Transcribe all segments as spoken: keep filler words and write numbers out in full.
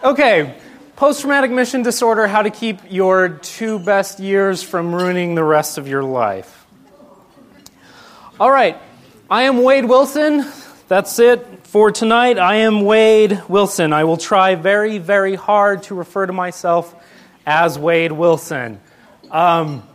Okay, post-traumatic mission disorder, how to keep your two best years from ruining the rest of your life. All right, I am Wade Wilson. That's it for tonight. I am Wade Wilson. I will try very, very hard to refer to myself as Wade Wilson. Um,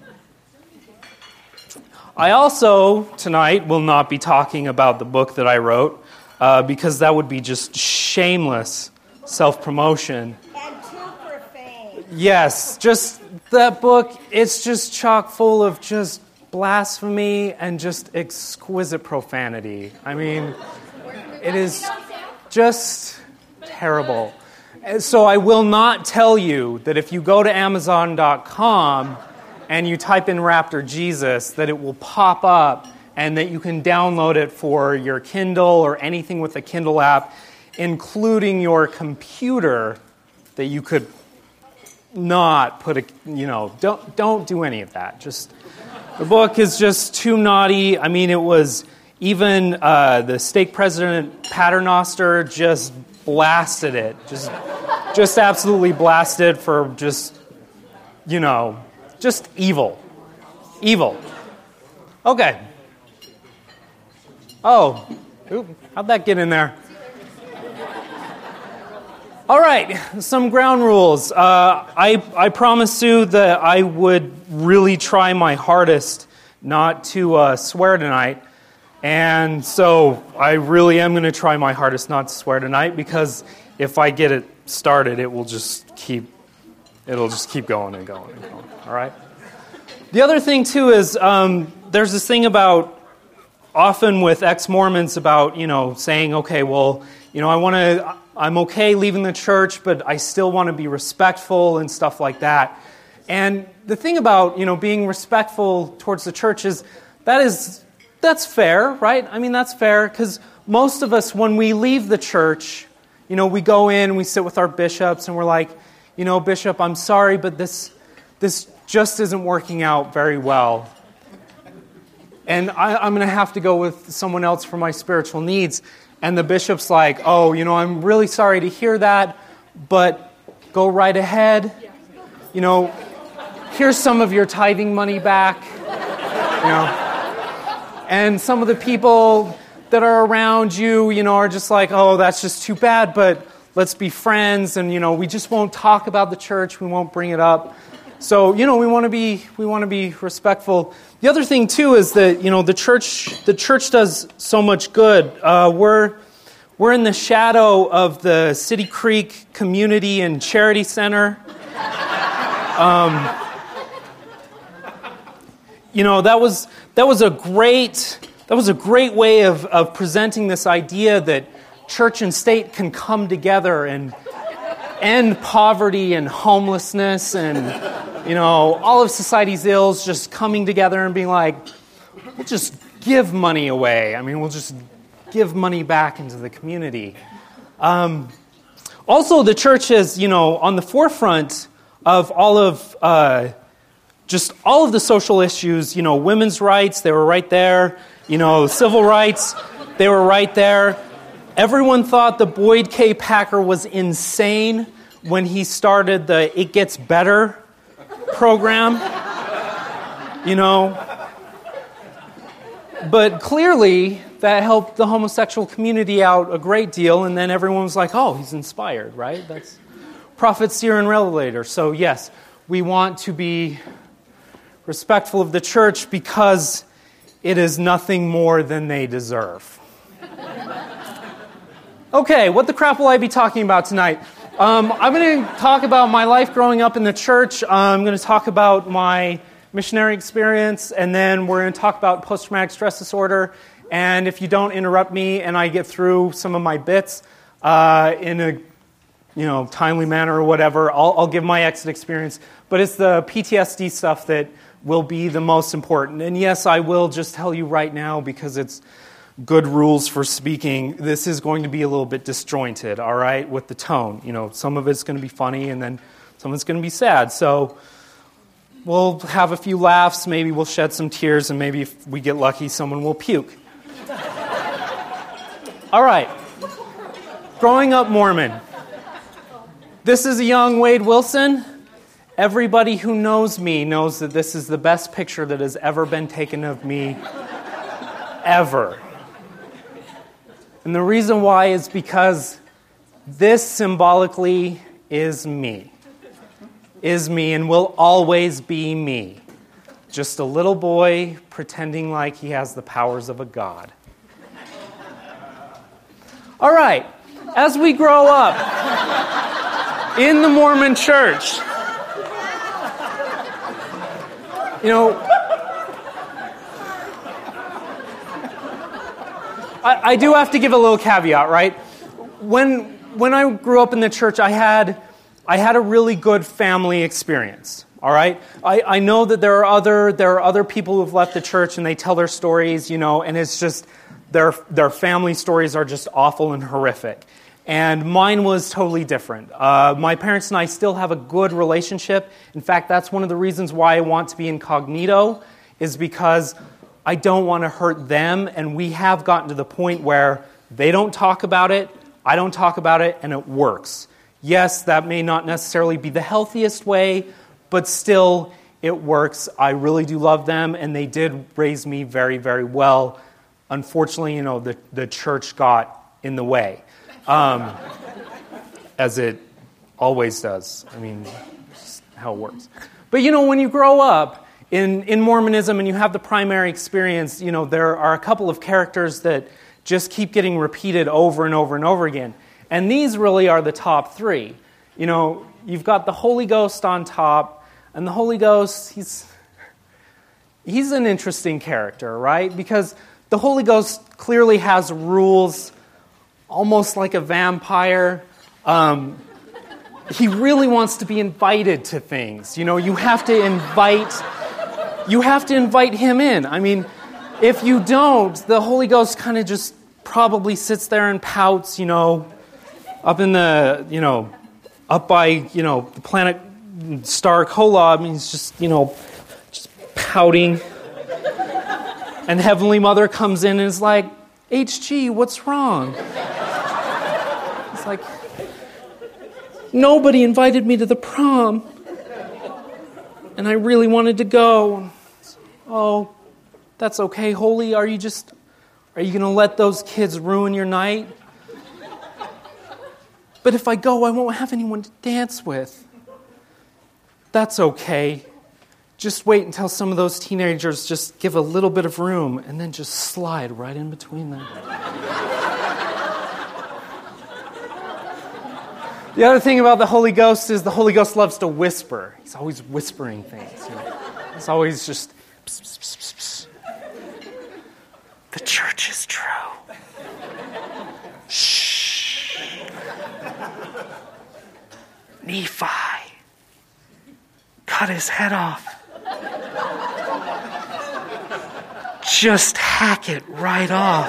I also, tonight, will not be talking about the book that I wrote, uh, because that would be just shameless self-promotion. And too profane. Yes, just that book, it's just chock full of just blasphemy and just exquisite profanity. I mean, it is just terrible. So I will not tell you that if you go to Amazon dot com and you type in Raptor Jesus, that it will pop up and that you can download it for your Kindle or anything with a Kindle app, including your computer, that you could not put a, you know, don't don't do any of that. Just, the book is just too naughty. I mean, it was, even uh, the stake president, Paternoster, just blasted it. Just, just absolutely blasted for just, you know, just evil. Evil. Okay. Oh, oop, how'd that get in there? All right, some ground rules. Uh, I, I promised Sue that I would really try my hardest not to uh, swear tonight. And so I really am going to try my hardest not to swear tonight, because if I get it started, it will just keep, it'll just keep going and going and going. All right? The other thing, too, is um, there's this thing about, often with ex-Mormons, about, you know, saying, okay, well, you know, I want to, I'm okay leaving the church, but I still want to be respectful and stuff like that. And the thing about, you know, being respectful towards the church is, that is, that's fair, right? I mean, that's fair, because most of us, when we leave the church, you know, we go in, we sit with our bishops, and we're like, you know, Bishop, I'm sorry, but this, this just isn't working out very well. And I, I'm going to have to go with someone else for my spiritual needs. And the bishop's like, oh, you know, I'm really sorry to hear that, but go right ahead. You know, here's some of your tithing money back. You know, and some of the people that are around you, you know, are just like, oh, that's just too bad, but let's be friends. And, you know, we just won't talk about the church. We won't bring it up. So, you know, we want to be we want to be respectful. The other thing too is that, you know, the church the church does so much good. Uh, we're we're in the shadow of the City Creek Community and Charity Center. Um, you know, that was that was a great that was a great way of of presenting this idea that church and state can come together and end poverty and homelessness and, you know, all of society's ills, just coming together and being like, we'll just give money away. I mean, we'll just give money back into the community. Um, also, the church is, you know, on the forefront of all of, uh, just all of the social issues, you know, women's rights, they were right there. You know, civil rights, they were right there. Everyone thought that Boyd K. Packer was insane when he started the It Gets Better program, you know. But clearly, that helped the homosexual community out a great deal, and then everyone was like, oh, he's inspired, right? That's prophet, seer, and revelator. So yes, we want to be respectful of the church because it is nothing more than they deserve. Okay, what the crap will I be talking about tonight? Um, I'm going to talk about my life growing up in the church. I'm going to talk about my missionary experience, and then we're going to talk about post-traumatic stress disorder. And if you don't interrupt me and I get through some of my bits uh, in a, you know, timely manner or whatever, I'll, I'll give my exit experience. But it's the P T S D stuff that will be the most important. And yes, I will just tell you right now, because it's good rules for speaking, this is going to be a little bit disjointed, all right, with the tone. You know, some of it's going to be funny, and then some of it's going to be sad. So we'll have a few laughs, maybe we'll shed some tears, and maybe if we get lucky, someone will puke. All right. Growing up Mormon. This is a young Wade Wilson. Everybody who knows me knows that this is the best picture that has ever been taken of me, ever. And the reason why is because this symbolically is me. Is me and will always be me. Just a little boy pretending like he has the powers of a god. All right, as we grow up in the Mormon Church, you know, I, I do have to give a little caveat, right? When when I grew up in the church, I had I had a really good family experience. All right, I, I know that there are other there are other people who've left the church and they tell their stories, you know, and it's just their their family stories are just awful and horrific. And mine was totally different. Uh, my parents and I still have a good relationship. In fact, that's one of the reasons why I want to be incognito, is because I don't want to hurt them. And we have gotten to the point where they don't talk about it, I don't talk about it, and it works. Yes, that may not necessarily be the healthiest way, but still, it works. I really do love them, and they did raise me very, very well. Unfortunately, you know, the, the church got in the way. Um, as it always does. I mean, just how it works. But, you know, when you grow up in, in Mormonism and you have the primary experience, you know, there are a couple of characters that just keep getting repeated over and over and over again. And these really are the top three. You know, you've got the Holy Ghost on top, and the Holy Ghost, he's he's an interesting character, right? Because the Holy Ghost clearly has rules, almost like a vampire. Um, he really wants to be invited to things. You know, you have to invite, you have to invite him in. I mean, if you don't, the Holy Ghost kind of just probably sits there and pouts, you know, up in the, you know, up by, you know, the planet star Kolob. I mean, he's just, you know, just pouting. And Heavenly Mother comes in and is like, H G, what's wrong? It's like, nobody invited me to the prom. And I really wanted to go. Oh, that's okay, Holy. Are you just, are you going to let those kids ruin your night? But if I go, I won't have anyone to dance with. That's okay. Just wait until some of those teenagers just give a little bit of room and then just slide right in between them. The other thing about the Holy Ghost is the Holy Ghost loves to whisper. He's always whispering things. You know? He's always just, pss, pss, pss, pss, pss. The church is true. Shh. Nephi. Cut his head off. Just hack it right off.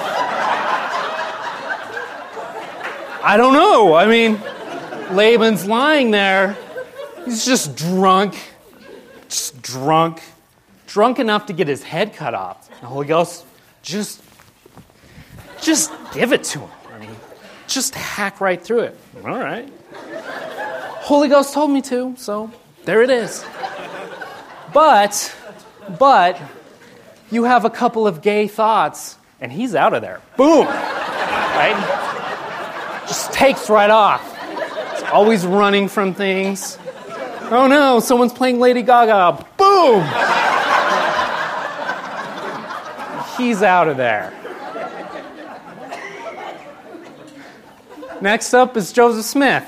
I don't know. I mean, Laban's lying there. He's just drunk. Just drunk. Drunk enough to get his head cut off. The Holy Ghost, just, just give it to him. I mean, just hack right through it. All right. Holy Ghost told me to, so there it is. But, but, you have a couple of gay thoughts, and he's out of there. Boom! Right? Just takes right off. He's always running from things. Oh no, someone's playing Lady Gaga. Boom! He's out of there. Next up is Joseph Smith.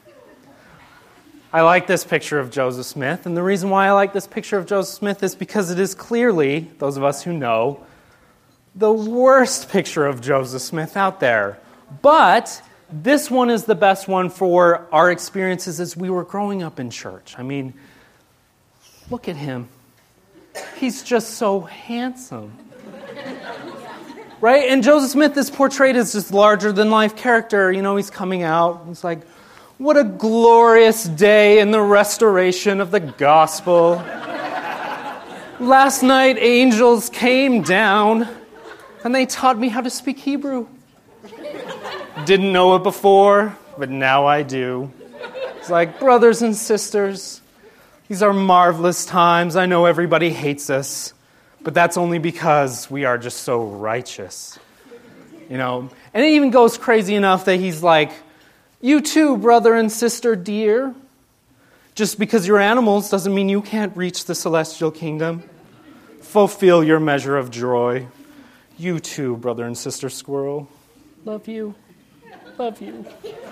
I like this picture of Joseph Smith, and the reason why I like this picture of Joseph Smith is because it is clearly, those of us who know, the worst picture of Joseph Smith out there. But this one is the best one for our experiences as we were growing up in church. I mean, look at him. He's just so handsome. Right? And Joseph Smith is portrayed as this larger-than-life character. You know, he's coming out. He's like, what a glorious day in the restoration of the gospel. Last night, angels came down, and they taught me how to speak Hebrew. Didn't know it before, but now I do. It's like, brothers and sisters, these are marvelous times. I know everybody hates us, but that's only because we are just so righteous. You know, and it even goes crazy enough that he's like, you too, brother and sister dear. Just because you're animals doesn't mean you can't reach the celestial kingdom. Fulfill your measure of joy. You too, brother and sister squirrel. Love you. Love you.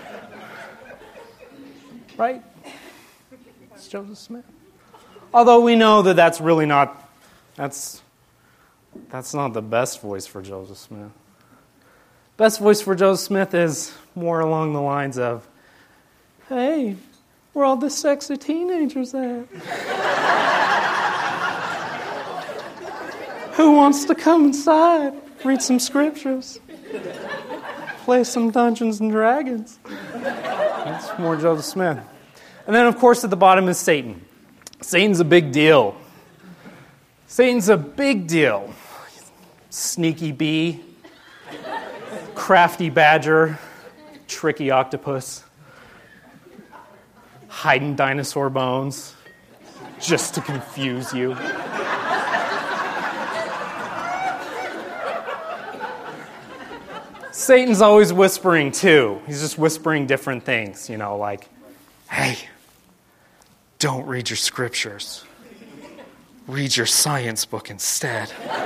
Right? It's Joseph Smith. Although we know that that's really not, that's, that's not the best voice for Joseph Smith. Best voice for Joseph Smith is more along the lines of, hey, where all the sexy teenagers at? Who wants to come inside, read some scriptures, play some Dungeons and Dragons? That's more Joseph Smith. And then, of course, at the bottom is Satan. Satan's a big deal. Satan's a big deal. Sneaky bee, crafty badger, tricky octopus, hiding dinosaur bones, just to confuse you. Satan's always whispering, too. He's just whispering different things, you know, like, hey, don't read your scriptures. Read your science book instead.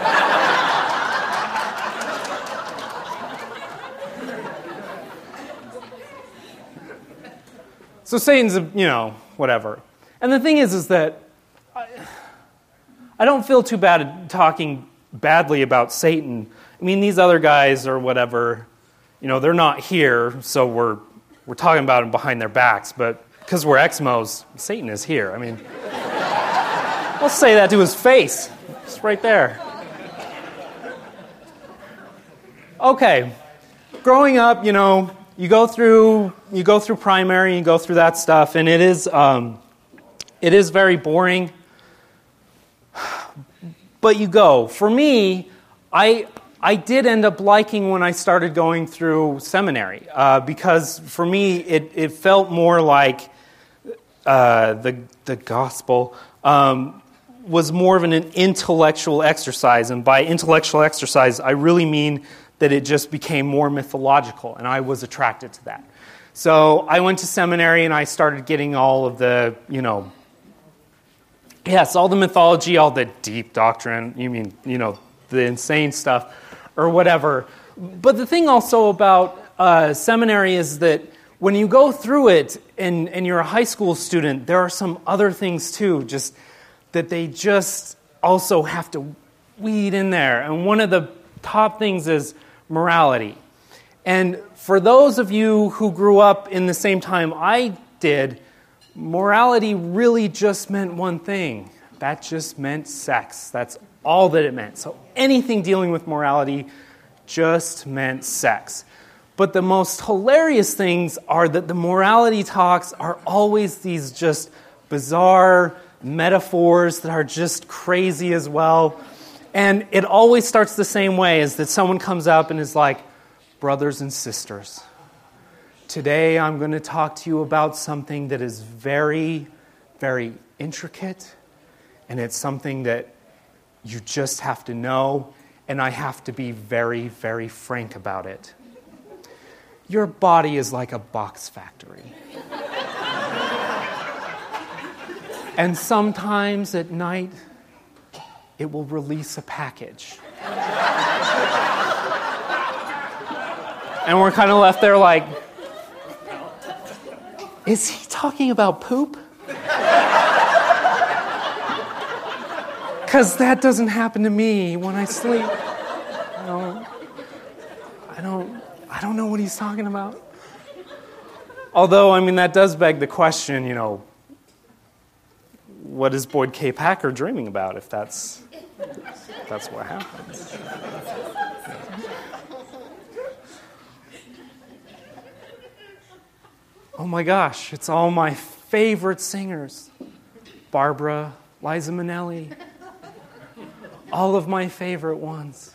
So Satan's, you know, whatever. And the thing is, is that I, I don't feel too bad at talking badly about Satan. I mean, these other guys or whatever, you know, they're not here, so we're we're talking about them behind their backs. But because we're Exmos, Satan is here. I mean, I'll say that to his face. It's right there. Okay, growing up, you know, you go through you go through primary, you go through that stuff, and it is um, it is very boring. But you go. For me, I. I did end up liking when I started going through seminary uh, because for me it, it felt more like uh, the the gospel um, was more of an intellectual exercise, and by intellectual exercise I really mean that it just became more mythological, and I was attracted to that. So I went to seminary and I started getting all of the, you know, yes, all the mythology, all the deep doctrine. You mean, you know, the insane stuff. Or whatever. But the thing also about uh, seminary is that when you go through it and, and you're a high school student, there are some other things too, just that they just also have to weed in there. And one of the top things is morality. And for those of you who grew up in the same time I did, morality really just meant one thing. That just meant sex. That's all that it meant. So anything dealing with morality just meant sex. But the most hilarious things are that the morality talks are always these just bizarre metaphors that are just crazy as well. And it always starts the same way, is that someone comes up and is like, brothers and sisters, today I'm going to talk to you about something that is very, very intricate, and it's something that you just have to know, and I have to be very, very frank about it. Your body is like a box factory. And sometimes at night, it will release a package. And we're kind of left there like, is he talking about poop? Because that doesn't happen to me when I sleep. I don't, I don't, I don't know what he's talking about. Although, I mean, that does beg the question, you know, what is Boyd K. Packer dreaming about if that's, if that's what happens? Oh my gosh, it's all my favorite singers. Barbara, Liza Minnelli. All of my favorite ones.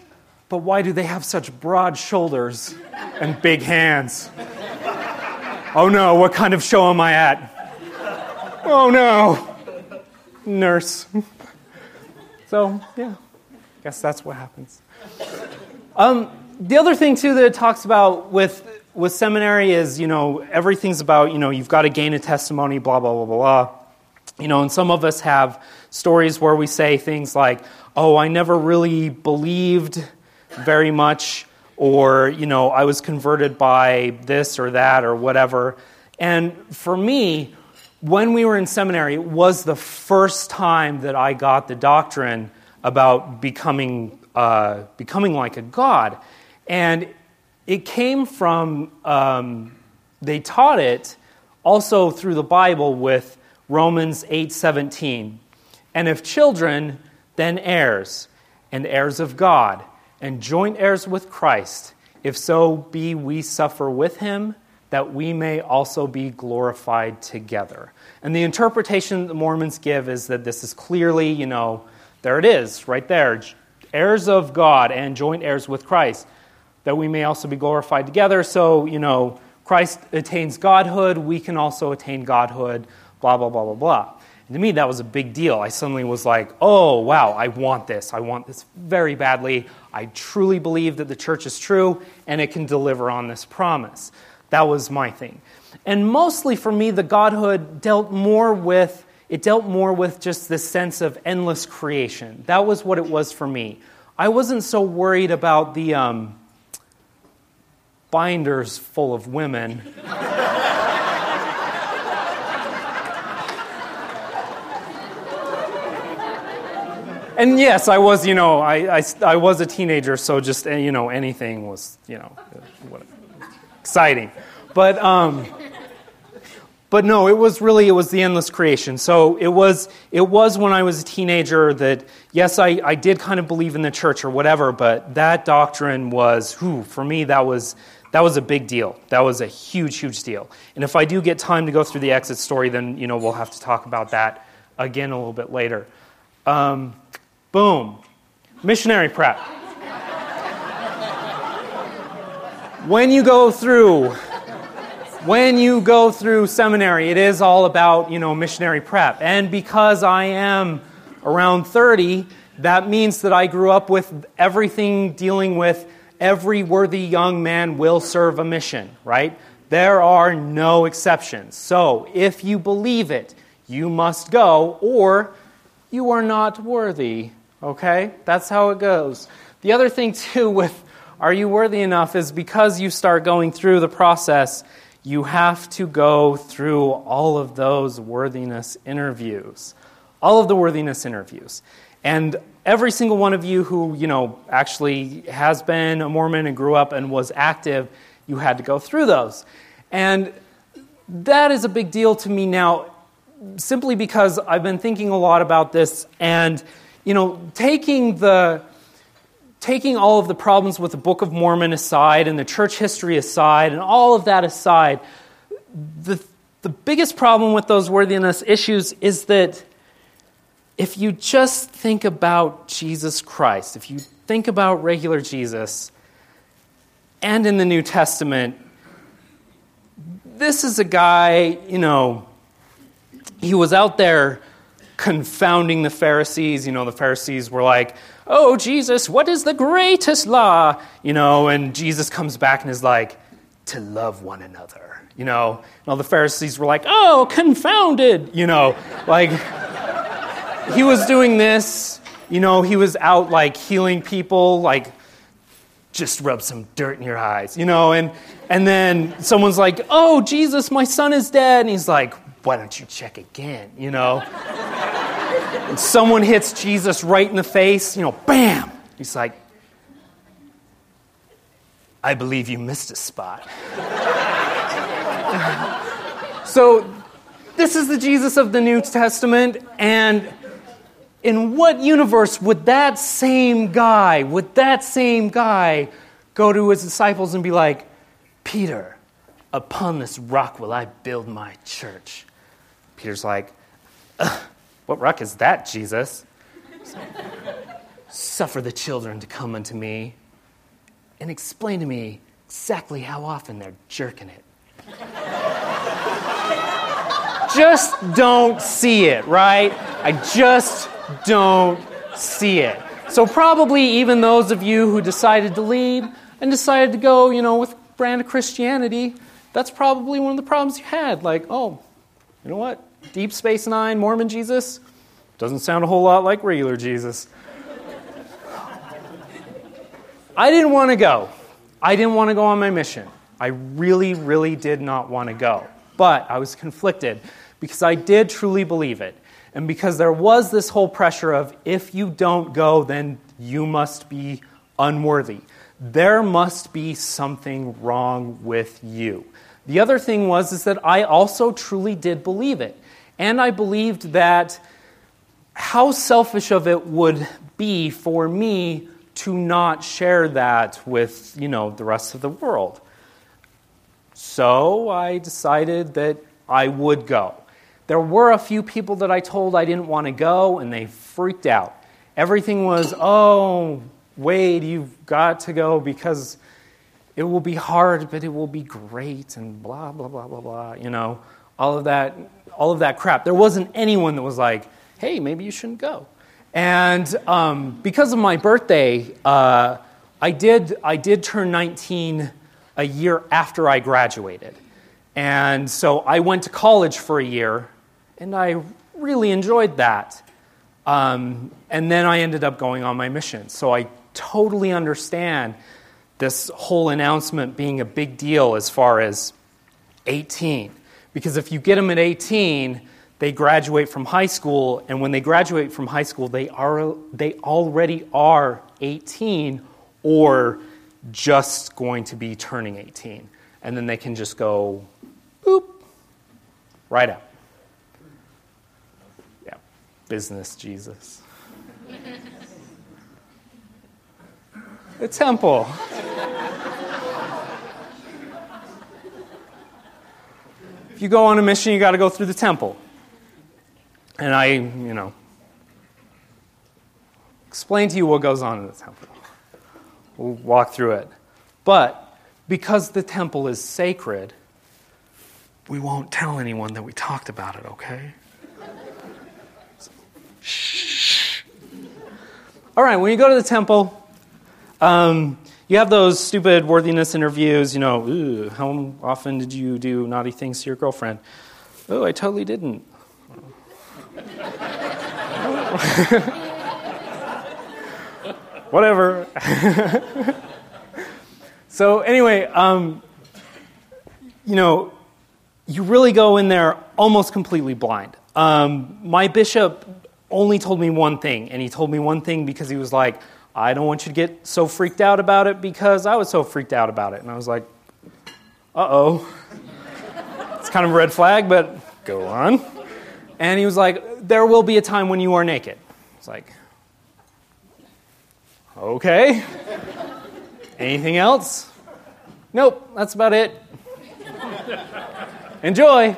But why do they have such broad shoulders and big hands? Oh no, what kind of show am I at? Oh no, nurse. So, yeah, I guess that's what happens. Um, the other thing, too, that it talks about with with seminary is, you know, everything's about, you know, you've got to gain a testimony, blah, blah, blah, blah, blah. You know, and some of us have stories where we say things like, oh, I never really believed very much, or, you know, I was converted by this or that or whatever. And for me, when we were in seminary, it was the first time that I got the doctrine about becoming uh, becoming like a god. And it came from, um, they taught it also through the Bible with Romans eight seventeen. And if children, then heirs, and heirs of God, and joint heirs with Christ, if so be we suffer with him, that we may also be glorified together. And the interpretation that the Mormons give is that this is clearly, you know, there it is, right there, heirs of God and joint heirs with Christ, that we may also be glorified together. So, you know, Christ attains godhood, we can also attain godhood, blah, blah, blah, blah, blah. And to me, that was a big deal. I suddenly was like, oh, wow, I want this. I want this very badly. I truly believe that the church is true, and it can deliver on this promise. That was my thing. And mostly for me, the godhood dealt more with, it dealt more with just this sense of endless creation. That was what it was for me. I wasn't so worried about the um, binders full of women. And yes, I was, you know, I, I, I was a teenager, so just, you know, anything was, you know, whatever. Exciting. But um, but no, it was really, it was the endless creation. So it was it was when I was a teenager that, yes, I, I did kind of believe in the church or whatever, but that doctrine was, whew, for me, that was that was a big deal. That was a huge, huge deal. And if I do get time to go through the exit story, then, you know, we'll have to talk about that again a little bit later. Um, boom. Missionary prep. When you go through, when you go through seminary, it is all about, you know, missionary prep. And because I am around thirty, that means that I grew up with everything dealing with every worthy young man will serve a mission, right? There are no exceptions. So if you believe it, you must go, or you are not worthy, okay? That's how it goes. The other thing, too, with are you worthy enough is because you start going through the process, you have to go through all of those worthiness interviews. All of the worthiness interviews. And every single one of you who, you know, actually has been a Mormon and grew up and was active, you had to go through those. And that is a big deal to me now, simply because I've been thinking a lot about this and, you know, taking the... Taking all of the problems with the Book of Mormon aside and the church history aside and all of that aside, the, the biggest problem with those worthiness issues is that if you just think about Jesus Christ, if you think about regular Jesus, and in the New Testament, this is a guy, you know, he was out there confounding the Pharisees. You know, the Pharisees were like, oh, Jesus, what is the greatest law? You know, and Jesus comes back and is like, to love one another. You know, and all the Pharisees were like, oh, confounded. You know, like, he was doing this. You know, he was out, like, healing people, like, just rub some dirt in your eyes. You know, and, and then someone's like, oh, Jesus, my son is dead. And he's like, why don't you check again? You know? And someone hits Jesus right in the face, you know, bam! He's like, I believe you missed a spot. So, this is the Jesus of the New Testament, and in what universe would that same guy, would that same guy go to his disciples and be like, Peter, upon this rock will I build my church? Peter's like, ugh. What rock is that, Jesus? Suffer the children to come unto me and explain to me exactly how often they're jerking it. just don't see it, right? I just don't see it. So probably even those of you who decided to leave and decided to go, you know, with brand of Christianity, that's probably one of the problems you had. Like, oh, you know what? Deep Space Nine, Mormon Jesus, doesn't sound a whole lot like regular Jesus. I didn't want to go. I didn't want to go on my mission. I really, really did not want to go. But I was conflicted because I did truly believe it. And because there was this whole pressure of, if you don't go, then you must be unworthy. There must be something wrong with you. The other thing was is that I also truly did believe it. And I believed that how selfish of it would be for me to not share that with, you know, the rest of the world. So I decided that I would go. There were a few people that I told I didn't want to go, and they freaked out. Everything was, oh, Wade, you've got to go because it will be hard, but it will be great, and blah, blah, blah, blah, blah, you know, all of that, all of that crap. There wasn't anyone that was like, hey, maybe you shouldn't go. And um, because of my birthday, uh, I did I did turn nineteen a year after I graduated. And so I went to college for a year, and I really enjoyed that. Um, and then I ended up going on my mission. So I totally understand this whole announcement being a big deal as far as eighteen. Because if you get them at eighteen, they graduate from high school, and when they graduate from high school, they are they already are eighteen or just going to be turning eighteen. And then they can just go, boop, right out. Yeah, business Jesus. The temple. If you go on a mission, you got to go through the temple. And I, you know, explain to you what goes on in the temple. We'll walk through it. But because the temple is sacred, we won't tell anyone that we talked about it, okay? Shh. All right, when you go to the temple, um, you have those stupid worthiness interviews, you know, ooh, how often did you do naughty things to your girlfriend? Oh, I totally didn't. Whatever. So anyway, um, you know, you really go in there almost completely blind. Um, my bishop only told me one thing, and he told me one thing because he was like, I don't want you to get so freaked out about it because I was so freaked out about it. And I was like, uh-oh. It's kind of a red flag, but go on. And he was like, there will be a time when you are naked. It's like, okay. Anything else? Nope, that's about it. Enjoy.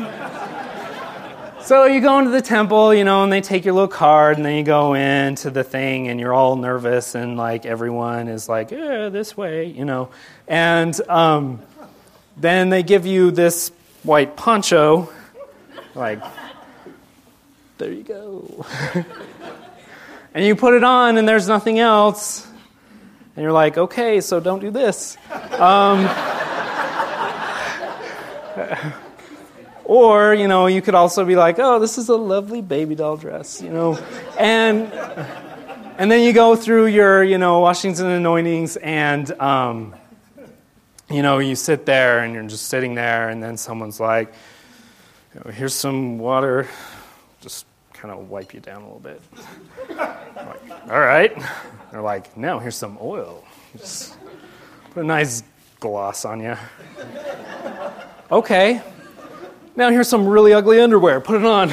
So you go into the temple, you know, and they take your little card, and then you go into the thing, and you're all nervous, and like everyone is like, eh, this way, you know. And um, then they give you this white poncho, like, there you go. And you put it on, and there's nothing else. And you're like, okay, so don't do this. Um, or, you know, you could also be like, oh, this is a lovely baby doll dress, you know. And and then you go through your, you know, washings and anointings, and, um, you know, you sit there, and you're just sitting there, and then someone's like, you know, here's some water. Just kind of wipe you down a little bit. Like, all right. They're like, now here's some oil. Just put a nice gloss on you. Okay. Now here's some really ugly underwear. Put it on.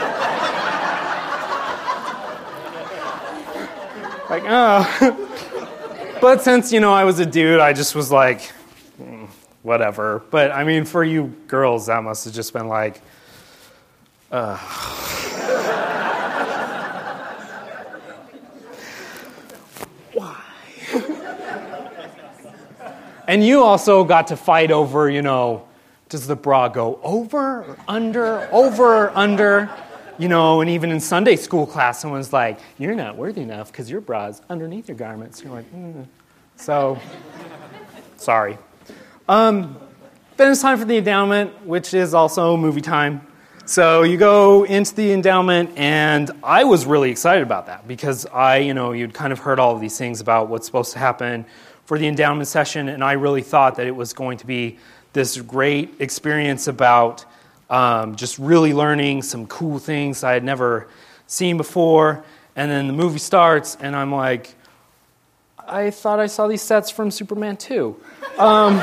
Like, oh. But since, you know, I was a dude, I just was like, mm, whatever. But, I mean, for you girls, that must have just been like, uh. Why? And you also got to fight over, you know, does the bra go over or under, over or under? You know, and even in Sunday school class, someone's like, you're not worthy enough because your bra is underneath your garments. You're like, mm. So, sorry. Um, then it's time for the endowment, which is also movie time. So you go into the endowment, and I was really excited about that because I, you know, you'd kind of heard all of these things about what's supposed to happen for the endowment session, and I really thought that it was going to be this great experience about um, just really learning some cool things I had never seen before. And then the movie starts, and I'm like, I thought I saw these sets from Superman two. Um,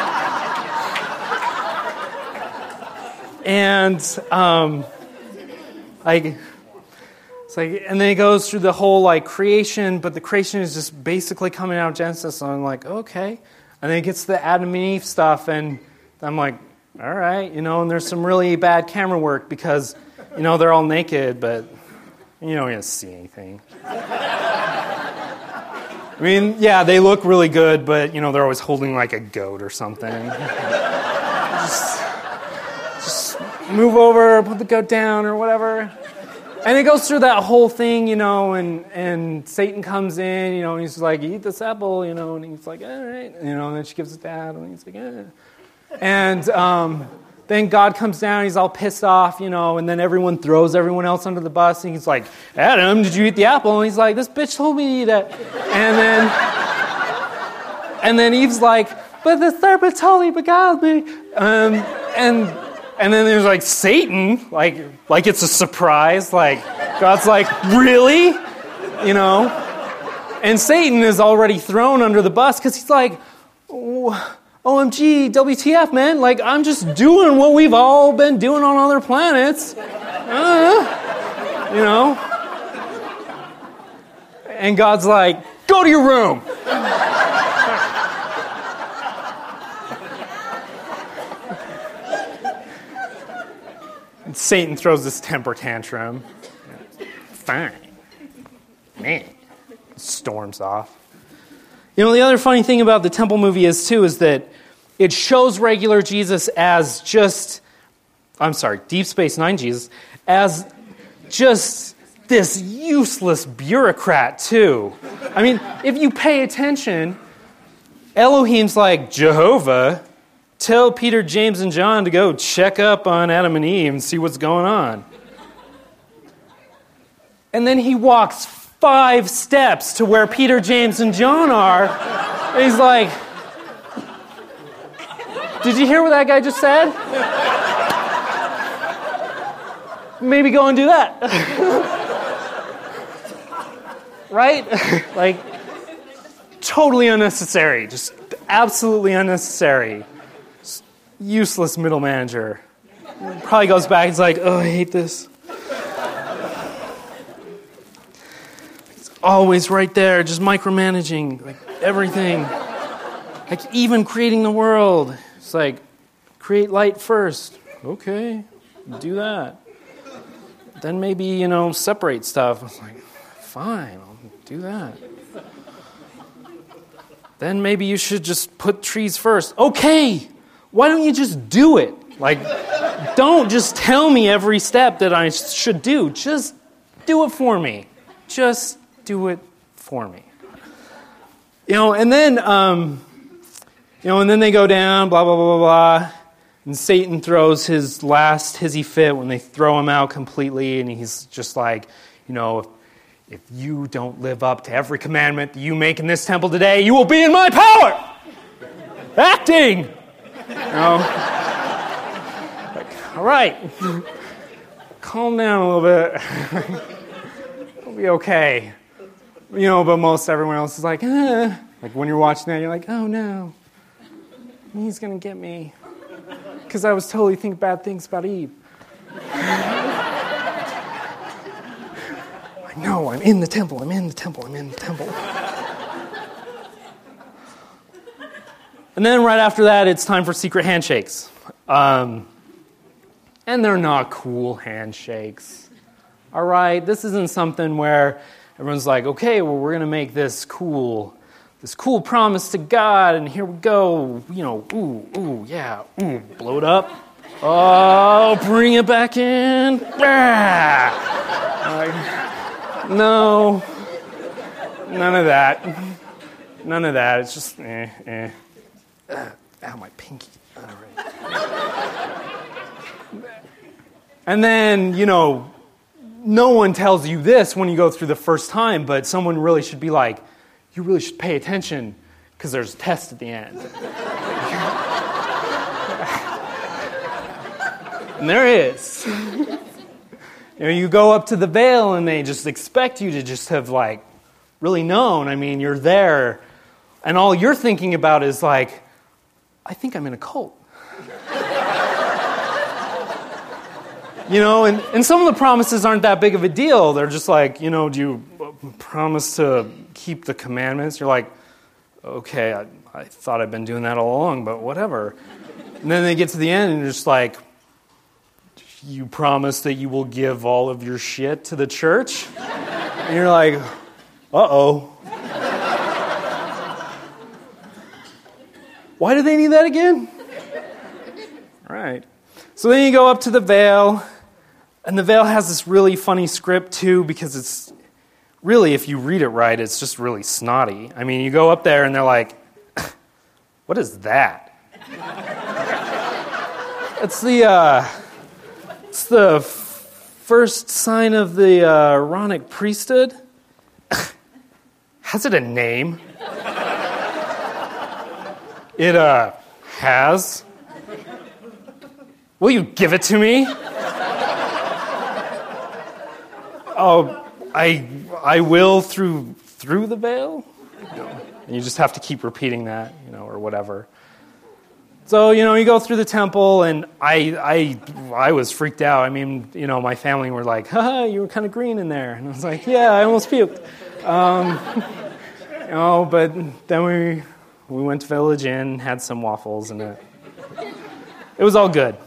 and um, like, it's like, and then it goes through the whole like creation, but the creation is just basically coming out of Genesis. So I'm like, okay. And then it gets to the Adam and Eve stuff, and I'm like, all right, you know. And there's some really bad camera work because, you know, they're all naked, but you don't even see anything. I mean, yeah, they look really good, but, you know, they're always holding, like, a goat or something. just, just move over, put the goat down or whatever. And it goes through that whole thing, you know, and, and Satan comes in, you know, and he's like, eat this apple, you know, and he's like, all right. You know, and then she gives it to Adam, and he's like, eh. And um, then God comes down, he's all pissed off, you know, and then everyone throws everyone else under the bus, and he's like, Adam, did you eat the apple? And he's like, this bitch told me to eat it. And then, and then Eve's like, but the serpent totally beguiled me. Um, and and then there's like Satan, like like it's a surprise, like God's like, really? You know? And Satan is already thrown under the bus because he's like, oh, O M G, W T F, man. Like, I'm just doing what we've all been doing on other planets. Uh, you know? And God's like, go to your room. And Satan throws this temper tantrum. Fine. Man. Storms off. You know, the other funny thing about the temple movie is, too, is that it shows regular Jesus as just, I'm sorry, Deep Space Nine Jesus, as just this useless bureaucrat, too. I mean, if you pay attention, Elohim's like, Jehovah, tell Peter, James, and John to go check up on Adam and Eve and see what's going on. And then he walks five steps to where Peter, James, and John are. And he's like, did you hear what that guy just said? Maybe go and do that. Right? Like, totally unnecessary. Just absolutely unnecessary. Just useless middle manager. Probably goes back and is like, oh, I hate this. Always right there, just micromanaging, like everything. Like even creating the world. It's like, create light first. Okay, do that. Then maybe, you know, separate stuff. I was like, fine, I'll do that. Then maybe you should just put trees first. Okay, why don't you just do it? Like, don't just tell me every step that I should do. Just do it for me. Just do it for me. You know, and then, um, you know, and then they go down, blah, blah, blah, blah, blah. And Satan throws his last hissy fit when they throw him out completely. And he's just like, you know, if, if you don't live up to every commandment that you make in this temple today, you will be in my power. Acting. You know? Like, all right. Calm down a little bit. It'll be okay. You know, but most everyone else is like, eh. Like when you're watching that, you're like, oh no, he's going to get me. Because I was totally thinking bad things about Eve. I know, I'm in the temple, I'm in the temple, I'm in the temple. And then right after that, it's time for secret handshakes. Um, and they're not cool handshakes. All right, this isn't something where everyone's like, okay, well, we're going to make this cool. this cool promise to God, and here we go, you know, ooh, ooh, yeah, ooh, blow it up. Oh, bring it back in. Ah. Like, no, none of that. None of that. It's just, eh, eh. Uh, ow, my pinky. All right. And then, you know, no one tells you this when you go through the first time, but someone really should be like, you really should pay attention because there's a test at the end. And there is. You know, you go up to the veil and they just expect you to just have like really known. I mean, you're there and all you're thinking about is like, I think I'm in a cult. You know, and, and some of the promises aren't that big of a deal. They're just like, you know, do you promise to keep the commandments? You're like, okay, I, I thought I'd been doing that all along, but whatever. And then they get to the end and you're just like, you promise that you will give all of your shit to the church? And you're like, uh-oh. Why do they need that again? All right. So then you go up to the veil, and the veil has this really funny script too, because it's really, if you read it right, it's just really snotty. I mean, you go up there and they're like, what is that? It's the, uh, it's the f- first sign of the uh, Aaronic priesthood. Has it a name? It, uh, has. Will you give it to me? Oh, I I will through through the veil? No. And you just have to keep repeating that, you know, or whatever. So, you know, you go through the temple, and I I I was freaked out. I mean, you know, my family were like, haha, you were kind of green in there. And I was like, yeah, I almost puked. Um, you know, but then we we went to Village Inn, had some waffles, and it, it was all good.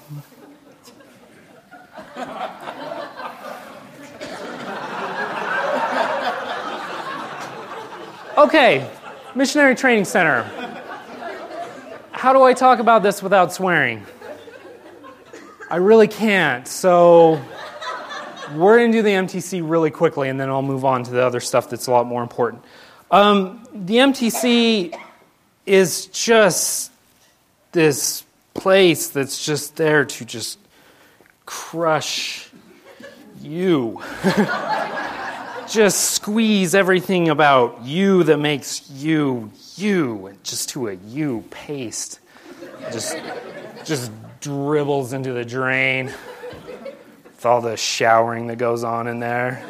Okay, Missionary Training Center. How do I talk about this without swearing? I really can't, so we're going to do the M T C really quickly, and then I'll move on to the other stuff that's a lot more important. Um, the M T C is just this place that's just there to just crush you. Just squeeze everything about you that makes you you, and just to a you paste. Just, just dribbles into the drain with all the showering that goes on in there.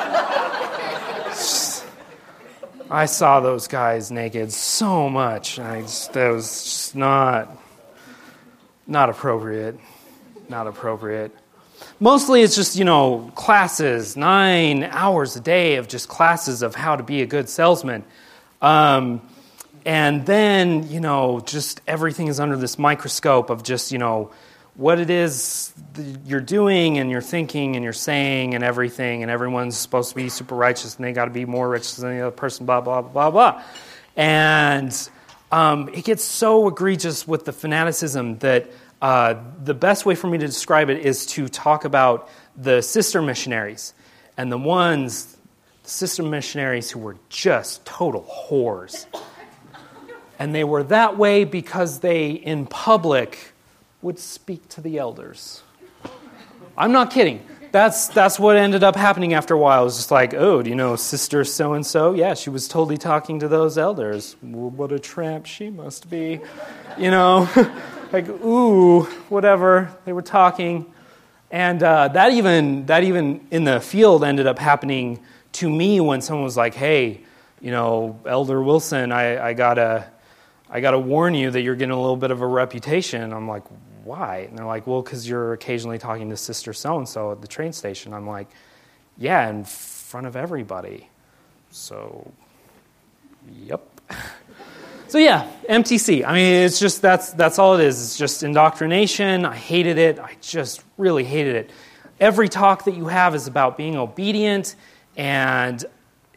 Just, I saw those guys naked so much, and I just, that was just not, not appropriate. Not appropriate. Mostly it's just, you know, classes, nine hours a day of just classes of how to be a good salesman. Um, and then, you know, just everything is under this microscope of just, you know, what it is you're doing and you're thinking and you're saying and everything, and everyone's supposed to be super righteous and they got to be more righteous than the other person, blah, blah, blah, blah. And um, it gets so egregious with the fanaticism that Uh, the best way for me to describe it is to talk about the sister missionaries and the ones, the sister missionaries who were just total whores. And they were that way because they, in public, would speak to the elders. I'm not kidding. That's that's what ended up happening after a while. It was just like, oh, do you know Sister So-and-so? Yeah, she was totally talking to those elders. Well, what a tramp she must be. You know, like, ooh, whatever. They were talking. And uh, that even that even in the field ended up happening to me when someone was like, hey, you know, Elder Wilson, I, I gotta I gotta warn you that you're getting a little bit of a reputation. I'm like, why? And they're like, well, because you're occasionally talking to Sister So-and-so at the train station. I'm like, yeah, in front of everybody. So, yep. So yeah, M T C. I mean, it's just, that's that's all it is. It's just indoctrination. I hated it. I just really hated it. Every talk that you have is about being obedient, and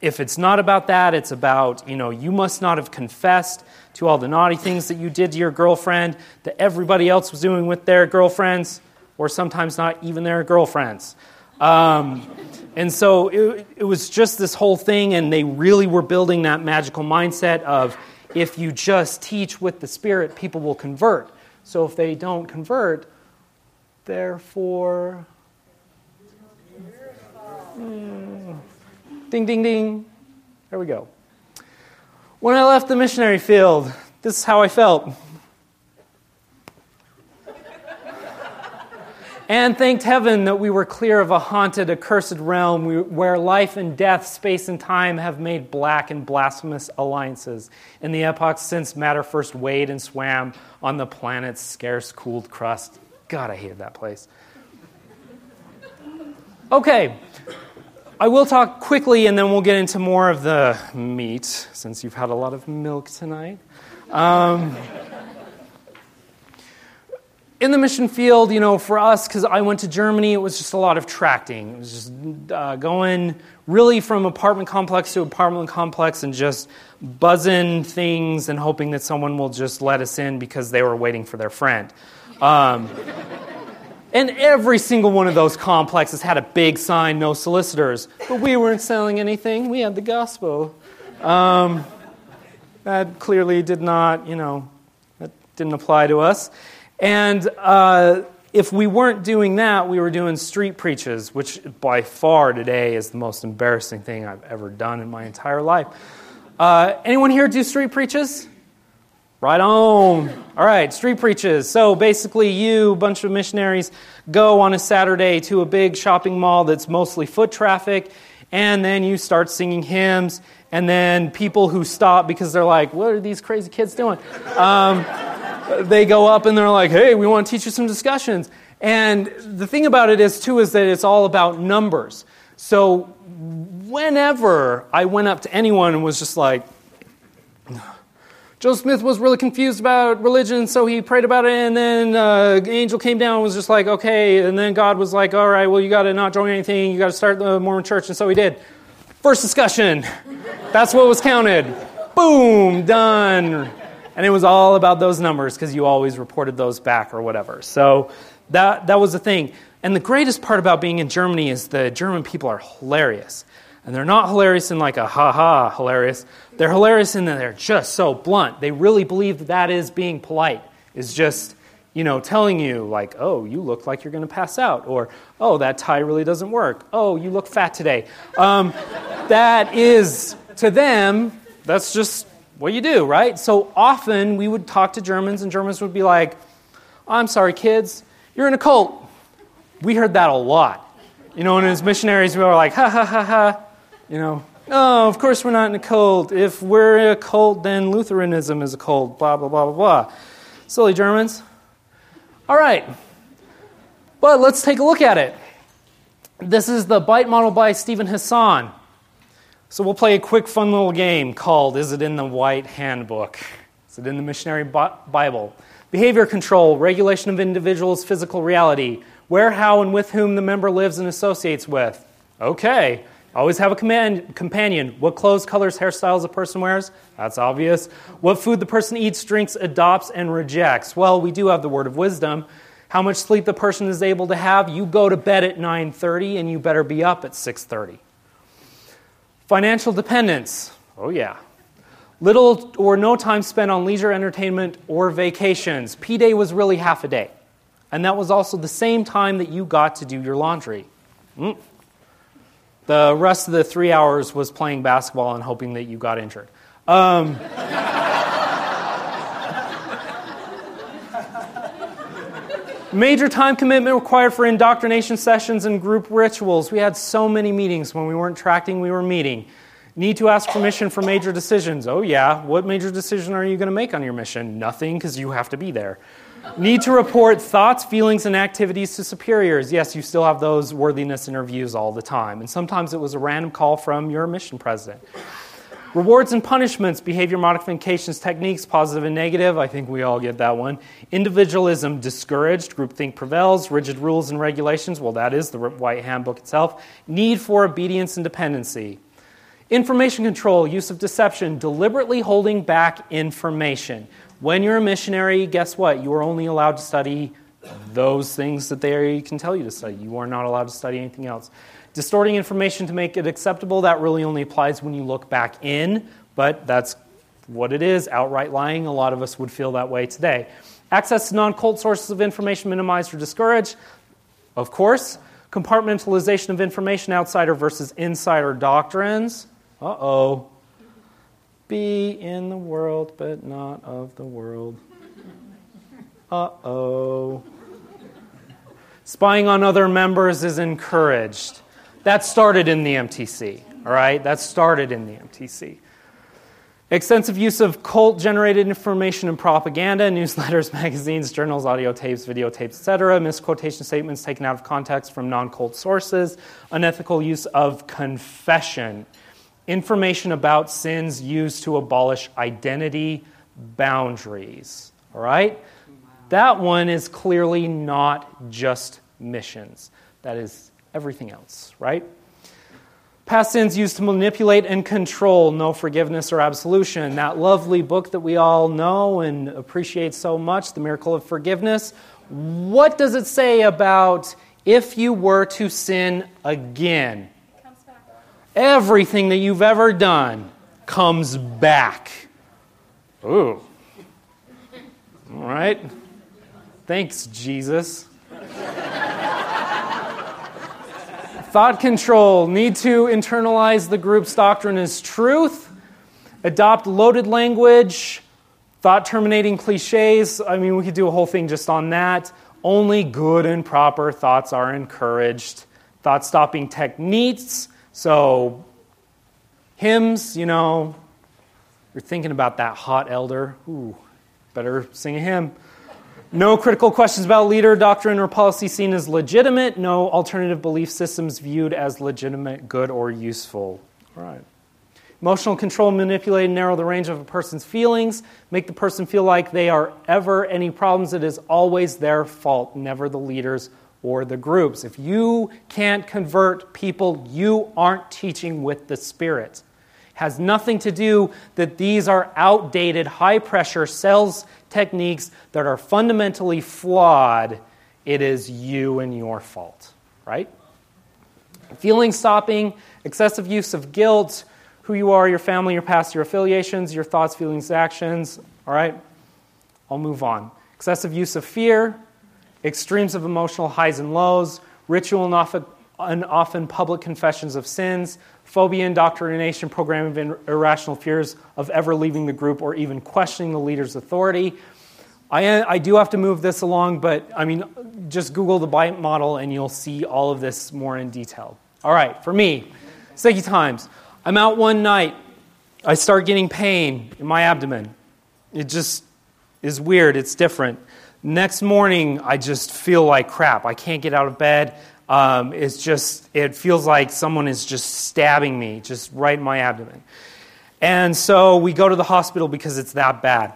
if it's not about that, it's about, you know, you must not have confessed to all the naughty things that you did to your girlfriend that everybody else was doing with their girlfriends, or sometimes not even their girlfriends. Um, and so it, it was just this whole thing, and they really were building that magical mindset of if you just teach with the Spirit, people will convert. So if they don't convert, therefore... Mm, ding, ding, ding. There we go. When I left the missionary field, this is how I felt. And thanked heaven that we were clear of a haunted, accursed realm where life and death, space and time have made black and blasphemous alliances in the epochs since matter first weighed and swam on the planet's scarce cooled crust. God, I hated that place. Okay, I will talk quickly and then we'll get into more of the meat, since you've had a lot of milk tonight. Um... In the mission field, you know, for us, because I went to Germany, it was just a lot of tracting. It was just uh, going really from apartment complex to apartment complex and just buzzing things and hoping that someone will just let us in because they were waiting for their friend. Um, and every single one of those complexes had a big sign, no solicitors. But we weren't selling anything. We had the gospel. Um, that clearly did not, you know, that didn't apply to us. And uh, if we weren't doing that, we were doing street preaches, which by far today is the most embarrassing thing I've ever done in my entire life. Uh, anyone here do street preaches? Right on. All right, street preaches. So basically you, a bunch of missionaries, go on a Saturday to a big shopping mall that's mostly foot traffic, and then you start singing hymns, and then people who stop because they're like, what are these crazy kids doing? Um They go up and they're like, hey, we want to teach you some discussions. And the thing about it is, too, is that it's all about numbers. So whenever I went up to anyone and was just like, Joe Smith was really confused about religion, so he prayed about it, and then uh, an angel came down and was just like, okay, and then God was like, all right, well, you got to not join anything, you got to start the Mormon church, and so he did. First discussion. That's what was counted. Boom, done. And it was all about those numbers because you always reported those back or whatever. So that that was the thing. And the greatest part about being in Germany is the German people are hilarious. And they're not hilarious in like a ha-ha hilarious. They're hilarious in that they're just so blunt. They really believe that that is being polite. Is just, you know, telling you like, oh, you look like you're going to pass out. Or, oh, that tie really doesn't work. Oh, you look fat today. Um, that is, to them, that's just what you do, right? So often we would talk to Germans and Germans would be like, I'm sorry, kids, you're in a cult. We heard that a lot. You know, and as missionaries, we were like, ha, ha, ha, ha. You know, no, of course we're not in a cult. If we're a cult, then Lutheranism is a cult, blah, blah, blah, blah, blah. Silly Germans. All right. But let's take a look at it. This is the Byte model by Stephen Hassan. So we'll play a quick, fun little game called Is It in the White Handbook? Is it in the Missionary Bible? Behavior control, regulation of individuals' physical reality, where, how, and with whom the member lives and associates with. Okay. Always have a command, companion. What clothes, colors, hairstyles a person wears? That's obvious. What food the person eats, drinks, adopts, and rejects? Well, we do have the word of wisdom. How much sleep the person is able to have? You go to bed at nine thirty and you better be up at six thirty. Financial dependence. Oh, yeah. Little or no time spent on leisure, entertainment, or vacations. P-Day was really half a day. And that was also the same time that you got to do your laundry. Mm. The rest of the three hours was playing basketball and hoping that you got injured. Um, major time commitment required for indoctrination sessions and group rituals. We had so many meetings. When we weren't tracting, we were meeting. Need to ask permission for major decisions. Oh yeah, what major decision are you going to make on your mission? Nothing, because you have to be there. Need to report thoughts, feelings, and activities to superiors. Yes, you still have those worthiness interviews all the time. And sometimes it was a random call from your mission president. Rewards and punishments, behavior modifications, techniques, positive and negative. I think we all get that one. Individualism discouraged. Groupthink prevails. Rigid rules and regulations. Well, that is the White Handbook itself. Need for obedience and dependency. Information control, use of deception, deliberately holding back information. When you're a missionary, guess what? You are only allowed to study those things that they can tell you to study. You are not allowed to study anything else. Distorting information to make it acceptable, that really only applies when you look back in, but that's what it is. Outright lying, a lot of us would feel that way today. Access to non-cult sources of information minimized or discouraged, of course. Compartmentalization of information, outsider versus insider doctrines. Uh-oh. Be in the world, but not of the world. Uh-oh. Spying on other members is encouraged. That started in the M T C, all right? That started in the M T C. Extensive use of cult-generated information and propaganda, newsletters, magazines, journals, audio tapes, videotapes, et cetera. Misquotation statements taken out of context from non-cult sources. Unethical use of confession. Information about sins used to abolish identity boundaries. All right? That one is clearly not just missions. That is everything else, right? Past sins used to manipulate and control, no forgiveness or absolution. That lovely book that we all know and appreciate so much, The Miracle of Forgiveness. What does it say about if you were to sin again? Comes back. Everything that you've ever done comes back. Ooh. All right. Thanks, Jesus. Thought control. Need to internalize the group's doctrine as truth. Adopt loaded language. Thought-terminating cliches. I mean, we could do a whole thing just on that. Only good and proper thoughts are encouraged. Thought-stopping techniques. So, hymns, you know, you're thinking about that hot elder. Ooh, better sing a hymn. No critical questions about leader, doctrine, or policy seen as legitimate. No alternative belief systems viewed as legitimate, good, or useful. All right. Emotional control, manipulate, and narrow the range of a person's feelings. Make the person feel like they are ever any problems. It is always their fault, never the leaders or the groups. If you can't convert people, you aren't teaching with the Spirit. Has nothing to do that these are outdated, high-pressure sales techniques that are fundamentally flawed. It is you and your fault, right? Feeling stopping, excessive use of guilt, who you are, your family, your past, your affiliations, your thoughts, feelings, actions, all right? I'll move on. Excessive use of fear, extremes of emotional highs and lows, ritual and often, and often public confessions of sins, phobia, indoctrination, programming of in- irrational fears of ever leaving the group or even questioning the leader's authority. I, I do have to move this along, but I mean, just Google the BITE model and you'll see all of this more in detail. All right, for me, sticky times. I'm out one night. I start getting pain in my abdomen. It just is weird. It's different. Next morning, I just feel like crap. I can't get out of bed. Um, it's just, it feels like someone is just stabbing me, just right in my abdomen. And so we go to the hospital because it's that bad.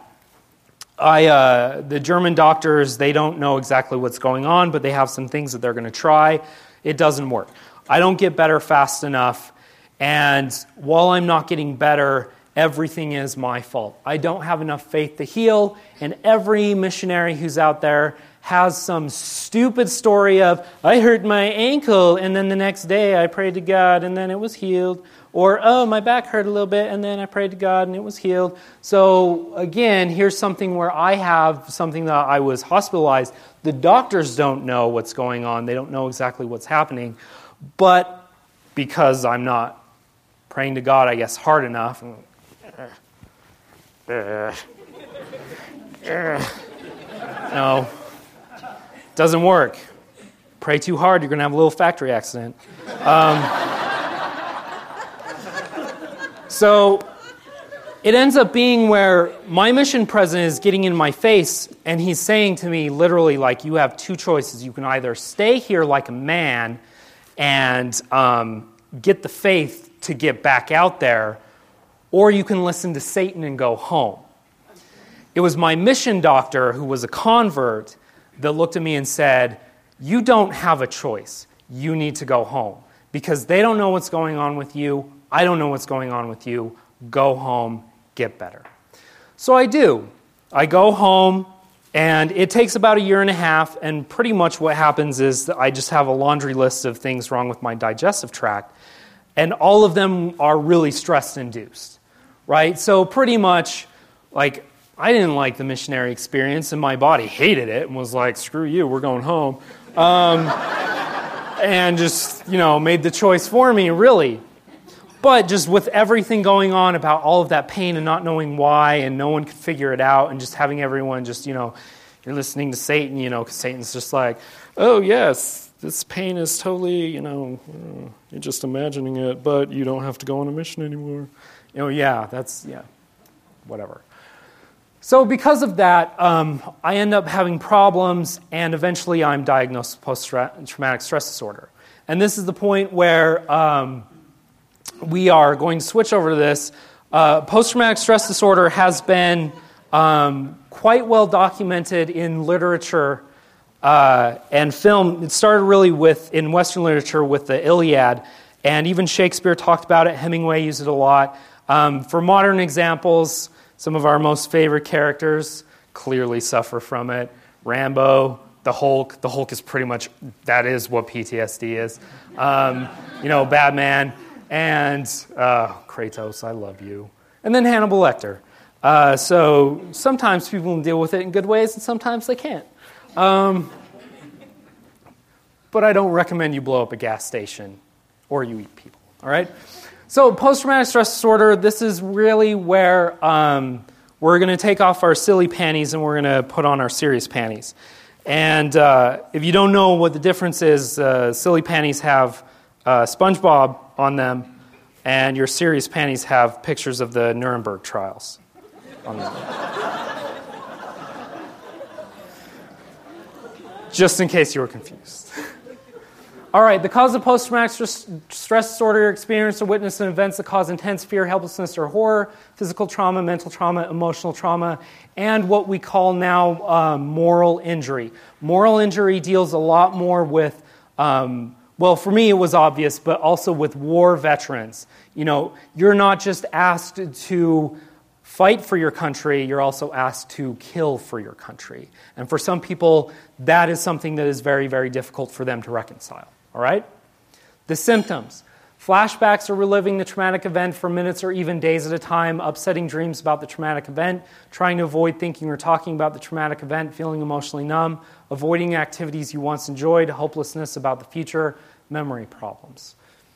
I, uh, the German doctors, they don't know exactly what's going on, but they have some things that they're going to try. It doesn't work. I don't get better fast enough. And while I'm not getting better, everything is my fault. I don't have enough faith to heal. And every missionary who's out there has some stupid story of, I hurt my ankle, and then the next day I prayed to God, and then it was healed. Or, oh, my back hurt a little bit, and then I prayed to God, and it was healed. So, again, here's something where I have something that I was hospitalized. The doctors don't know what's going on. They don't know exactly what's happening. But because I'm not praying to God, I guess, hard enough, no, doesn't work. Pray too hard, you're going to have a little factory accident. Um, so it ends up being where my mission president is getting in my face, and he's saying to me literally, like, you have two choices. You can either stay here like a man and um, get the faith to get back out there, or you can listen to Satan and go home. It was my mission doctor, who was a convert, that looked at me and said, you don't have a choice. You need to go home. Because they don't know what's going on with you. I don't know what's going on with you. Go home, get better. So I do. I go home, and it takes about a year and a half, and pretty much what happens is that I just have a laundry list of things wrong with my digestive tract, and all of them are really stress-induced, right? So pretty much, like, I didn't like the missionary experience, and my body hated it and was like, screw you, we're going home. Um, and just, you know, made the choice for me, really. But just with everything going on about all of that pain and not knowing why, and no one could figure it out, and just having everyone just, you know, you're listening to Satan, you know, because Satan's just like, oh, yes, this pain is totally, you know, you're just imagining it, but you don't have to go on a mission anymore. You know, yeah, that's, yeah, whatever. So because of that, um, I end up having problems, and eventually I'm diagnosed with post-traumatic stress disorder. And this is the point where um, we are going to switch over to this. Uh, post-traumatic stress disorder has been um, quite well documented in literature uh, and film. It started really with in Western literature with the Iliad, and even Shakespeare talked about it. Hemingway used it a lot. Um, for modern examples, some of our most favorite characters clearly suffer from it. Rambo, the Hulk. The Hulk is pretty much, that is what P T S D is. Um, you know, Batman. And uh, Kratos, I love you. And then Hannibal Lecter. Uh, so sometimes people can deal with it in good ways, and sometimes they can't. Um, but I don't recommend you blow up a gas station or you eat people, all right? So post-traumatic stress disorder, this is really where um, we're going to take off our silly panties and we're going to put on our serious panties. And uh, if you don't know what the difference is, uh, silly panties have uh, SpongeBob on them, and your serious panties have pictures of the Nuremberg trials on them. Just in case you were confused. All right, the cause of post-traumatic stress, stress disorder: experience or witness in events that cause intense fear, helplessness, or horror, physical trauma, mental trauma, emotional trauma, and what we call now um, moral injury. Moral injury deals a lot more with um, Well, for me, it was obvious, but also with war veterans. You know, you're not just asked to fight for your country, you're also asked to kill for your country. And for some people, that is something that is very, very difficult for them to reconcile. All right? The symptoms. Flashbacks or reliving the traumatic event for minutes or even days at a time, upsetting dreams about the traumatic event, trying to avoid thinking or talking about the traumatic event, feeling emotionally numb, avoiding activities you once enjoyed, hopelessness about the future, memory problems.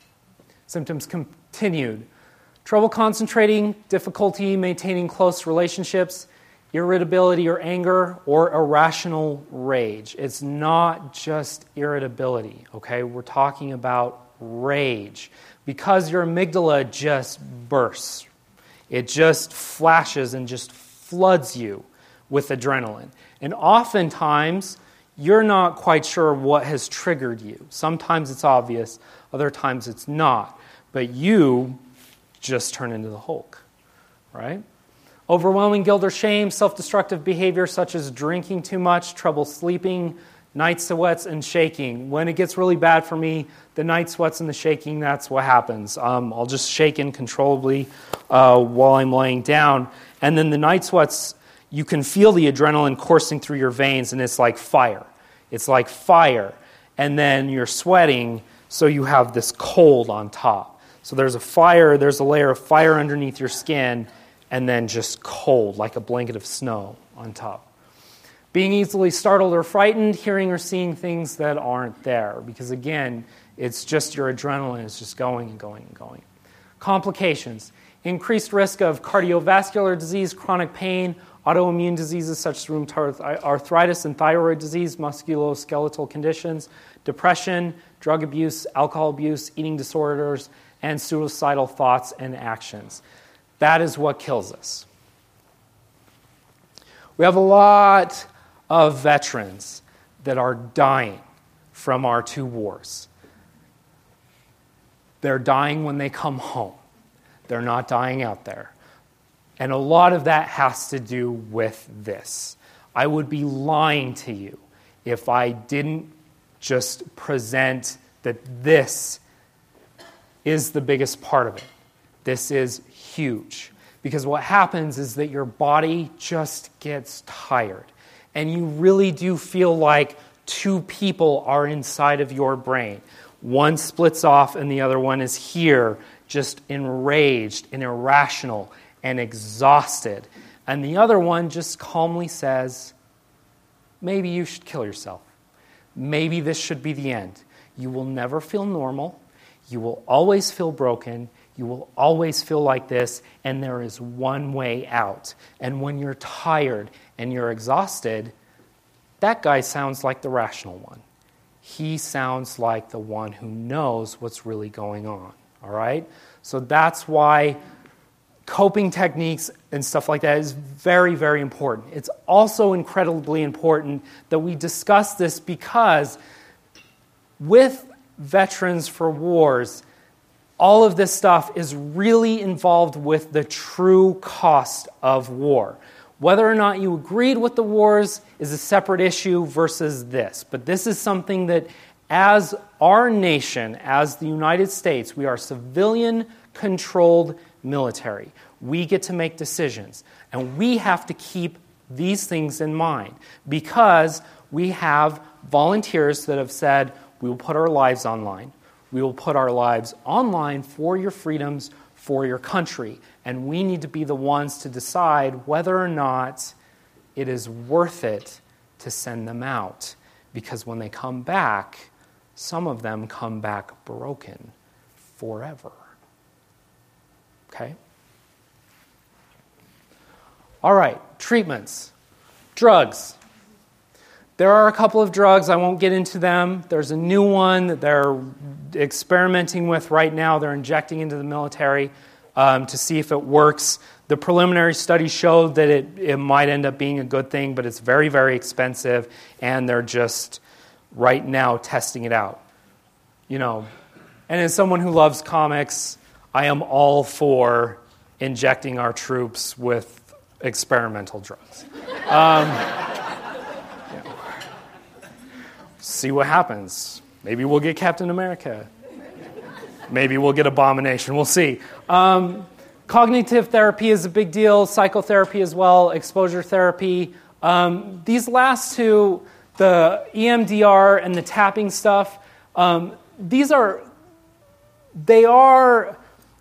Symptoms continued. Trouble concentrating, difficulty maintaining close relationships, irritability or anger, or irrational rage. It's not just irritability, okay? We're talking about rage, because your amygdala just bursts. It just flashes and just floods you with adrenaline. And oftentimes, you're not quite sure what has triggered you. Sometimes it's obvious, other times it's not. But you just turn into the Hulk, right? Overwhelming guilt or shame, self-destructive behavior such as drinking too much, trouble sleeping, night sweats, and shaking. When it gets really bad for me, the night sweats and the shaking, that's what happens. Um, I'll just shake uncontrollably uh, while I'm laying down. And then the night sweats, you can feel the adrenaline coursing through your veins, and it's like fire. It's like fire. And then you're sweating, so you have this cold on top. So there's a fire, there's a layer of fire underneath your skin, and then just cold, like a blanket of snow on top. Being easily startled or frightened, hearing or seeing things that aren't there. Because again, it's just your adrenaline is just going and going and going. Complications. Increased risk of cardiovascular disease, chronic pain, autoimmune diseases such as rheumatoid arthritis and thyroid disease, musculoskeletal conditions, depression, drug abuse, alcohol abuse, eating disorders, and suicidal thoughts and actions. That is what kills us. We have a lot of veterans that are dying from our two wars. They're dying when they come home. They're not dying out there. And a lot of that has to do with this. I would be lying to you if I didn't just present that this is the biggest part of it. This is huge because what happens is that your body just gets tired and you really do feel like two people are inside of your brain. One splits off and the other one is here, just enraged and irrational and exhausted. And the other one just calmly says, maybe you should kill yourself. Maybe this should be the end. You will never feel normal. You will always feel broken. You will always feel like this, and there is one way out. And when you're tired and you're exhausted, that guy sounds like the rational one. He sounds like the one who knows what's really going on, all right? So that's why coping techniques and stuff like that is very, very important. It's also incredibly important that we discuss this because with Veterans for Wars, all of this stuff is really involved with the true cost of war. Whether or not you agreed with the wars is a separate issue versus this. But this is something that as our nation, as the United States, we are civilian-controlled military. We get to make decisions. And we have to keep these things in mind because we have volunteers that have said, we will put our lives online. We will put our lives online for your freedoms, for your country. And we need to be the ones to decide whether or not it is worth it to send them out. Because when they come back, some of them come back broken forever. Okay? All right, treatments. Drugs. There are a couple of drugs. I won't get into them. There's a new one that they're experimenting with right now. They're injecting into the military um, to see if it works. The preliminary study showed that it, it might end up being a good thing, but it's very, very expensive, and they're just right now testing it out. You know, and as someone who loves comics, I am all for injecting our troops with experimental drugs. Um, See what happens. Maybe we'll get Captain America. Maybe we'll get Abomination. We'll see. Um, cognitive therapy is a big deal. Psychotherapy as well. Exposure therapy. Um, these last two, the E M D R and the tapping stuff, um, these are, they are,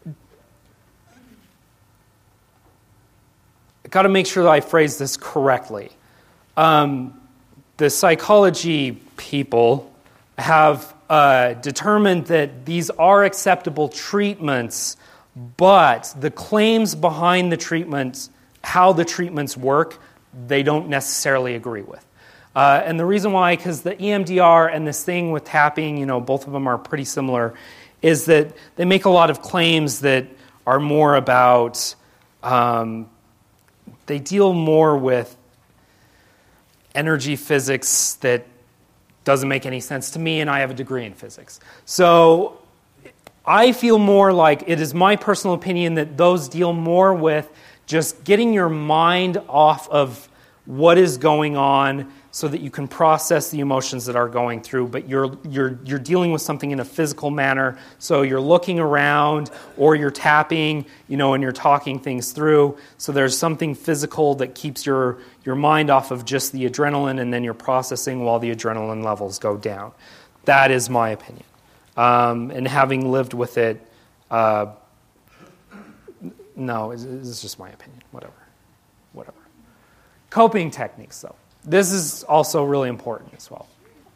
I've got to make sure that I phrase this correctly. Um, the psychology people have uh, determined that these are acceptable treatments, but the claims behind the treatments, how the treatments work, they don't necessarily agree with. Uh, and the reason why, because the E M D R and this thing with tapping, you know, both of them are pretty similar, is that they make a lot of claims that are more about, um, they deal more with energy physics that doesn't make any sense to me, and I have a degree in physics. So I feel more like, it is my personal opinion that those deal more with just getting your mind off of what is going on so that you can process the emotions that are going through, but you're you're you're dealing with something in a physical manner, so you're looking around or you're tapping, you know, and you're talking things through. So there's something physical that keeps your your mind off of just the adrenaline, and then you're processing while the adrenaline levels go down. That is my opinion. Um, and having lived with it, uh, no, it's, it's just my opinion. Whatever. Whatever. Coping techniques, though. This is also really important as well.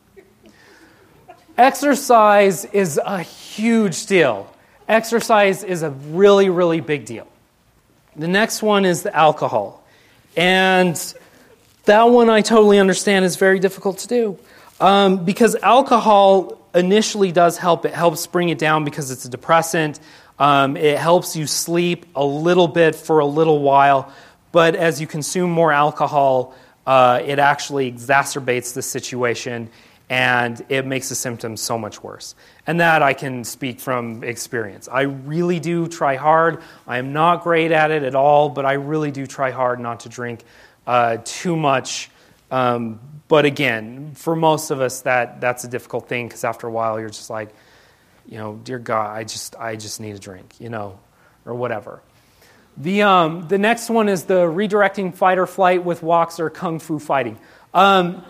Exercise is a huge deal. Exercise is a really, really big deal. The next one is the alcohol. And that one I totally understand is very difficult to do. Um, because alcohol initially does help. It helps bring it down because it's a depressant. Um, it helps you sleep a little bit for a little while. But as you consume more alcohol, uh, it actually exacerbates the situation, and it makes the symptoms so much worse. And that I can speak from experience. I really do try hard. I am not great at it at all, but I really do try hard not to drink uh, too much. Um, but again, for most of us, that that's a difficult thing, because after a while, you're just like, you know, dear God, I just I just need a drink, you know. or whatever. The um, the next one is the redirecting fight or flight with walks or kung fu fighting. Um,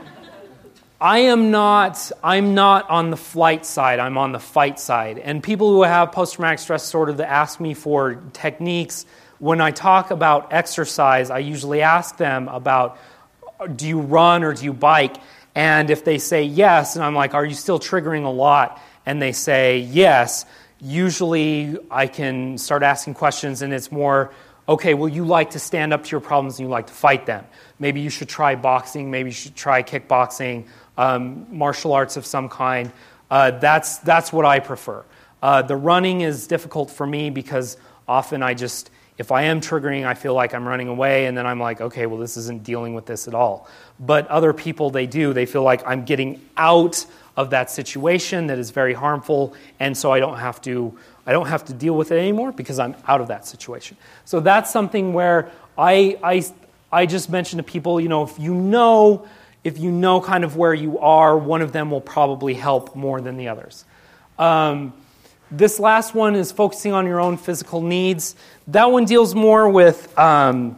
I am not, I'm not on the flight side, I'm on the fight side. And people who have post-traumatic stress disorder that ask me for techniques, when I talk about exercise, I usually ask them about, do you run or do you bike? And if they say yes, and I'm like, are you still triggering a lot? And they say yes, usually I can start asking questions and it's more, okay, well, you like to stand up to your problems and you like to fight them. Maybe you should try boxing, maybe you should try kickboxing, um, martial arts of some kind. Uh, that's that's what I prefer. Uh, the running is difficult for me because often I just, if I am triggering, I feel like I'm running away, and then I'm like, okay, well, this isn't dealing with this at all. But other people, they do. They feel like I'm getting out of that situation that is very harmful, and so I don't have to I don't have to deal with it anymore because I'm out of that situation. So that's something where I I I just mention to people, you know, if you know if you know kind of where you are, one of them will probably help more than the others. Um, this last one is focusing on your own physical needs. That one deals more with um,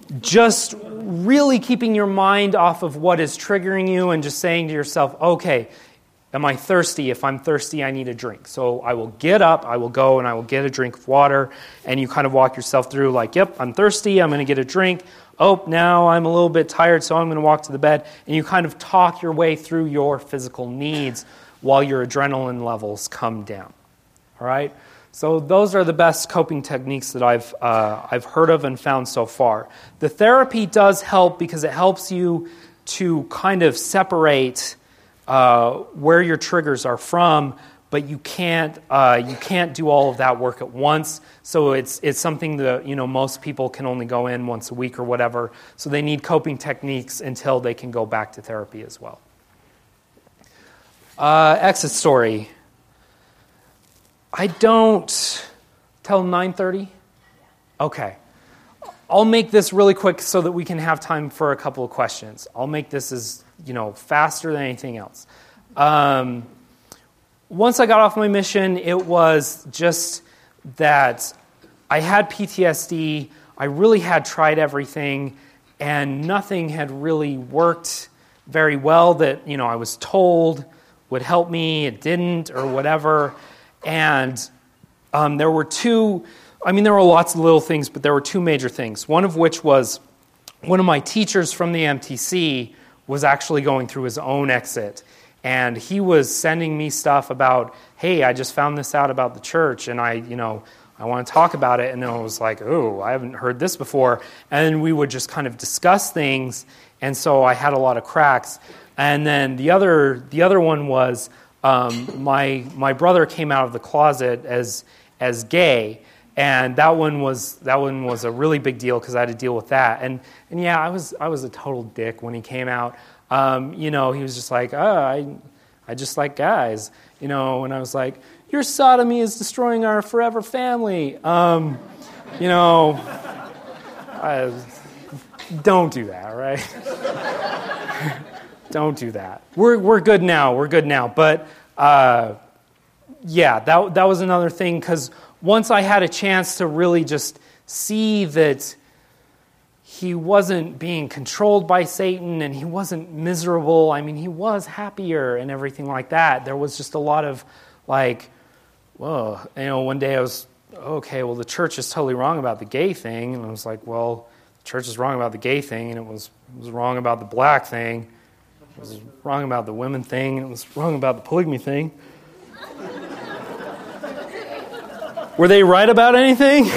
just really keeping your mind off of what is triggering you and just saying to yourself, okay, am I thirsty? If I'm thirsty, I need a drink. So I will get up, I will go, and I will get a drink of water. And you kind of walk yourself through like, yep, I'm thirsty, I'm going to get a drink. Oh, now I'm a little bit tired, so I'm going to walk to the bed. And you kind of talk your way through your physical needs while your adrenaline levels come down. All right? So those are the best coping techniques that I've uh, I've heard of and found so far. The therapy does help because it helps you to kind of separate uh, where your triggers are from, but you can't uh, you can't do all of that work at once. So it's it's something that, you know, most people can only go in once a week or whatever. So they need coping techniques until they can go back to therapy as well. Uh, exit story. I don't till nine thirty. Okay. I'll make this really quick so that we can have time for a couple of questions. I'll make this as, you know, faster than anything else. Um, once I got off my mission, it was just that I had P T S D. I really had tried everything, and nothing had really worked very well that, you know, I was told would help me. It didn't, or whatever. And um, there were two, I mean, there were lots of little things, but there were two major things. One of which was one of my teachers from the M T C was actually going through his own exit. And he was sending me stuff about, hey, I just found this out about the church, and I, you know, I want to talk about it. And then I was like, oh, I haven't heard this before. And we would just kind of discuss things. And so I had a lot of cracks. And then the other, the other one was um, my my brother came out of the closet as as gay. And that one was that one was a really big deal because I had to deal with that. And and yeah, I was I was a total dick when he came out. Um, you know, he was just like, oh, I I just like guys. You know, and I was like, your sodomy is destroying our forever family. Um, you know, I, don't do that, right? Don't do that. We're we're good now. We're good now. But uh, yeah, that that was another thing because once I had a chance to really just see that he wasn't being controlled by Satan and he wasn't miserable. I mean, he was happier and everything like that. There was just a lot of like, whoa. You know, one day I was, okay, well, the church is totally wrong about the gay thing. And I was like, well, the church is wrong about the gay thing, and it was, it was wrong about the black thing. It was wrong about the women thing, and it was wrong about the polygamy thing. Were they right about anything?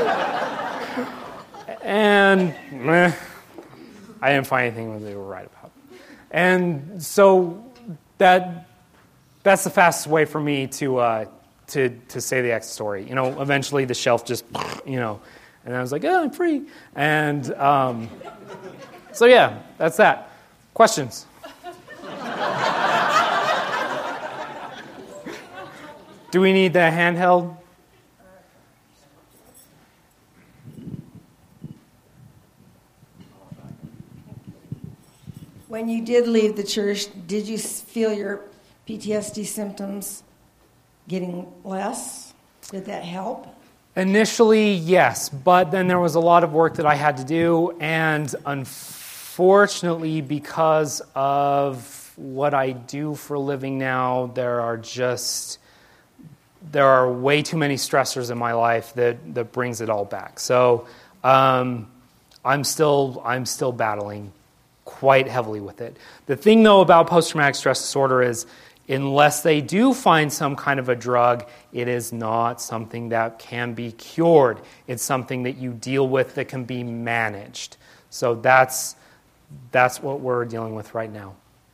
And meh, I didn't find anything that they were right about. And so that that's the fastest way for me to uh, to to say the exit story. You know, eventually the shelf just, you know, and I was like, oh, I'm free. And um, so yeah, that's that. Questions? Do we need the handheld? When you did leave the church, did you feel your P T S D symptoms getting less? Did that help? Initially, yes, but then there was a lot of work that I had to do, and unfortunately, because of what I do for a living now, there are just there are way too many stressors in my life that, that brings it all back. So um, I'm still I'm still battling quite heavily with it. The thing, though, about post-traumatic stress disorder is, unless they do find some kind of a drug, it is not something that can be cured. It's something that you deal with that can be managed. So that's that's what we're dealing with right now.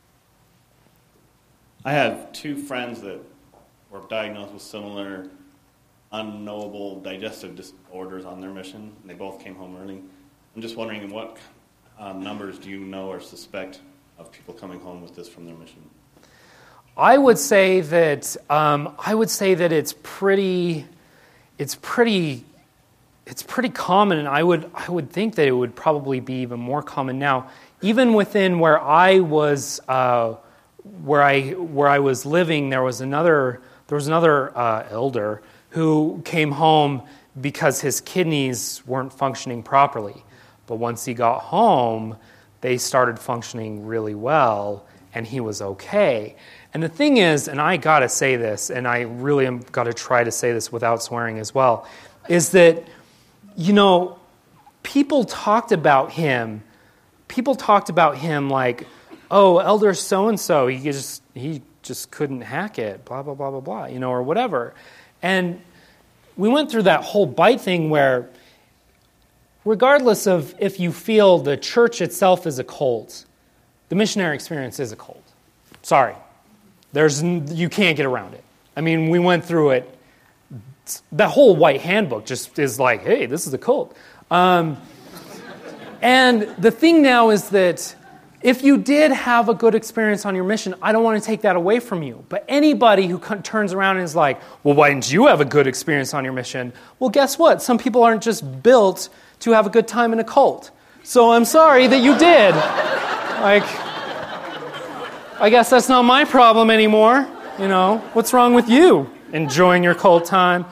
I have two friends that were diagnosed with similar unknowable digestive disorders on their mission, and they both came home early. I'm just wondering, what uh, numbers do you know or suspect of people coming home with this from their mission? I would say that um, I would say that it's pretty, it's pretty, it's pretty common, and I would I would think that it would probably be even more common now, even within where I was, uh, where I where I was living. There was another there was another uh, elder who came home because his kidneys weren't functioning properly, but once he got home, they started functioning really well, and he was okay. And the thing is, and I got to say this, and I really am got to try to say this without swearing as well, is that, you know, people talked about him, people talked about him like, oh, Elder so-and-so, he just he just couldn't hack it, blah, blah, blah, blah, blah, you know, or whatever. And we went through that whole bite thing where, regardless of if you feel the church itself is a cult, the missionary experience is a cult. Sorry. There's you can't get around it. I mean, we went through it. The whole White Handbook just is like, hey, this is a cult. Um, and the thing now is that if you did have a good experience on your mission, I don't want to take that away from you. But anybody who turns around and is like, well, why didn't you have a good experience on your mission? Well, guess what? Some people aren't just built to have a good time in a cult. So I'm sorry that you did. Like, I guess that's not my problem anymore. You know, what's wrong with you enjoying your cult time?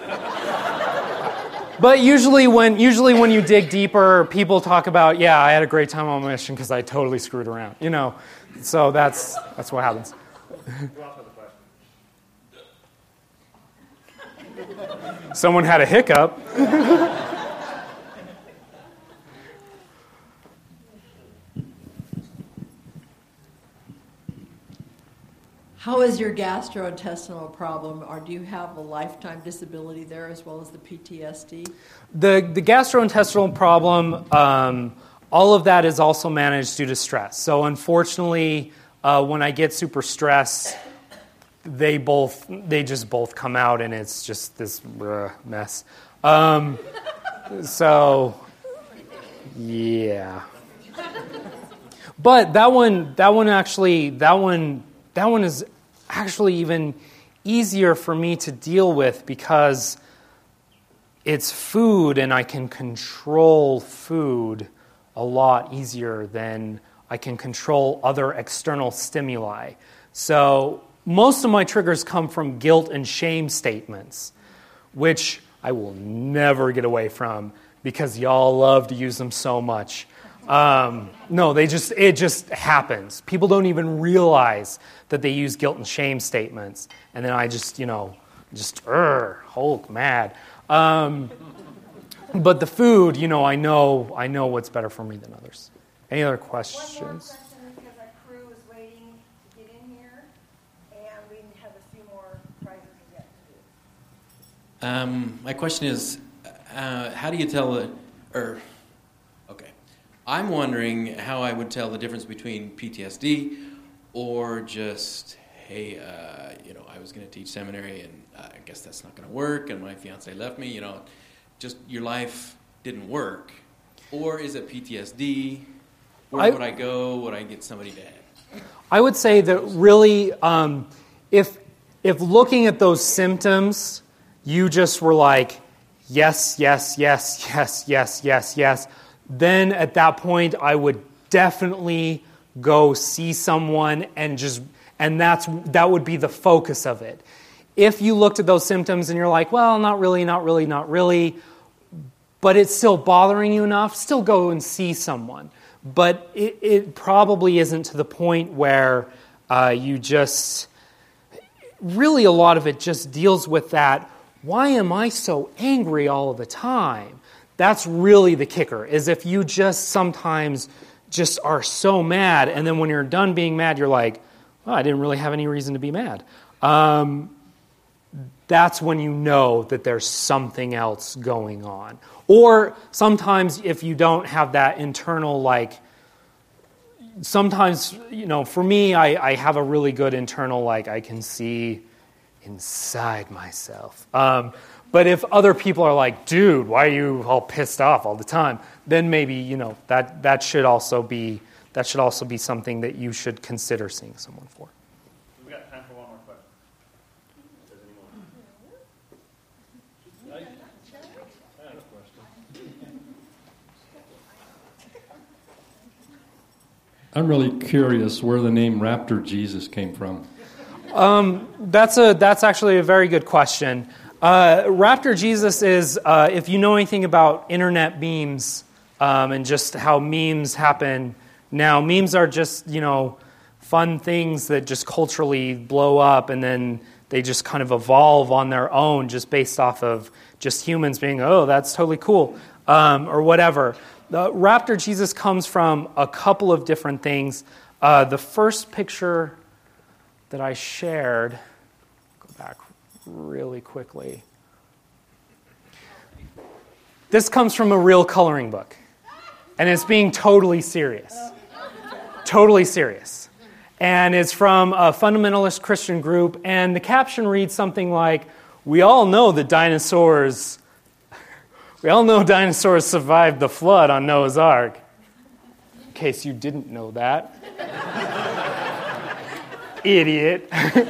But usually when usually when you dig deeper, people talk about, yeah, I had a great time on my mission because I totally screwed around. You know, so that's that's what happens. Someone had a hiccup. How is your gastrointestinal problem, or do you have a lifetime disability there as well as the P T S D? The the gastrointestinal problem, um, all of that is also managed due to stress. So unfortunately, uh, when I get super stressed, they both they just both come out, and it's just this uh, mess. Um, so yeah, but that one that one actually that one that one is actually even easier for me to deal with because it's food, and I can control food a lot easier than I can control other external stimuli. So most of my triggers come from guilt and shame statements, which I will never get away from because y'all love to use them so much. Um, no, they just it just happens. People don't even realize that they use guilt and shame statements, and then I just you know just er Hulk mad. Um, but the food, you know, I know I know what's better for me than others. Any other questions? One more question, because our crew is waiting to get in here, and we have a few more prizes yet to do. Um, my question is, uh, how do you tell the, or, okay, I'm wondering how I would tell the difference between P T S D or just, hey, uh, you know, I was going to teach seminary and uh, I guess that's not going to work and my fiance left me, you know, just your life didn't work. Or is it P T S D? Where I, would I go? Would I get somebody to help? I would say that really, um, if if looking at those symptoms, you just were like, yes, yes, yes, yes, yes, yes, yes, then at that point I would definitely go see someone and just and that's that would be the focus of it. if you looked at those symptoms and you're like, well, not really, not really, not really, but it's still bothering you enough, still go and see someone. But it, it probably isn't to the point where uh, you just, really a lot of it just deals with that, why am I so angry all the time? That's really the kicker, is if you just sometimes just are so mad, and then when you're done being mad, you're like, well, I didn't really have any reason to be mad. Um, that's when you know that there's something else going on. Or sometimes if you don't have that internal, like, sometimes, you know, for me, I, I have a really good internal, like, I can see inside myself. Um, but if other people are like, dude, why are you all pissed off all the time? Then maybe, you know, that, that should also be that should also be something that you should consider seeing someone for. We've got time for one more question. If there's any more. I, I have a question. I'm really curious where the name Raptor Jesus came from. Um, that's a that's actually a very good question. Uh, Raptor Jesus is, uh, if you know anything about internet memes um, and just how memes happen now, memes are just, you know, fun things that just culturally blow up and then they just kind of evolve on their own just based off of just humans being, oh, that's totally cool, um, or whatever. The Raptor Jesus comes from a couple of different things. Uh, the first picture that I shared, go back really quickly. This comes from a real coloring book, and it's being totally serious. Totally serious. And it's from a fundamentalist Christian group, and the caption reads something like, we all know that dinosaurs, we all know dinosaurs survived the flood on Noah's Ark. In case you didn't know that. Idiot.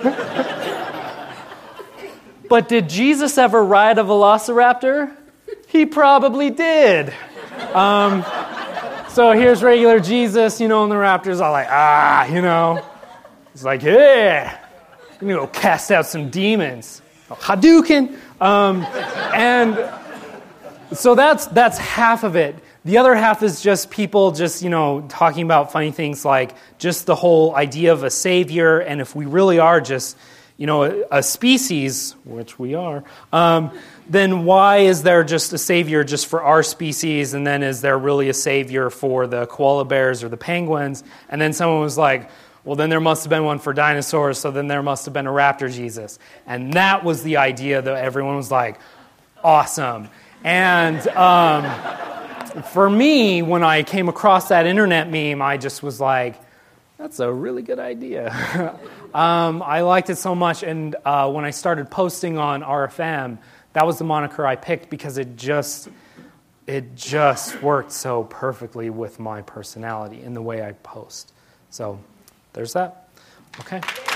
But did Jesus ever ride a velociraptor? He probably did. Um, so here's regular Jesus, you know, and the raptor's all like, ah, you know. He's like, hey, I'm going to go cast out some demons. Oh, Hadouken. Um, and so that's that's half of it. The other half is just people just, you know, talking about funny things like just the whole idea of a savior, and if we really are just, you know, a, a species, which we are, um, then why is there just a savior just for our species, and then is there really a savior for the koala bears or the penguins? And then someone was like, well, then there must have been one for dinosaurs, so then there must have been a raptor Jesus. And that was the idea that everyone was like, awesome. And um, for me, when I came across that internet meme, I just was like, that's a really good idea. um, I liked it so much, and uh, when I started posting on R F M, that was the moniker I picked because it just it just worked so perfectly with my personality in the way I post. So there's that. Okay.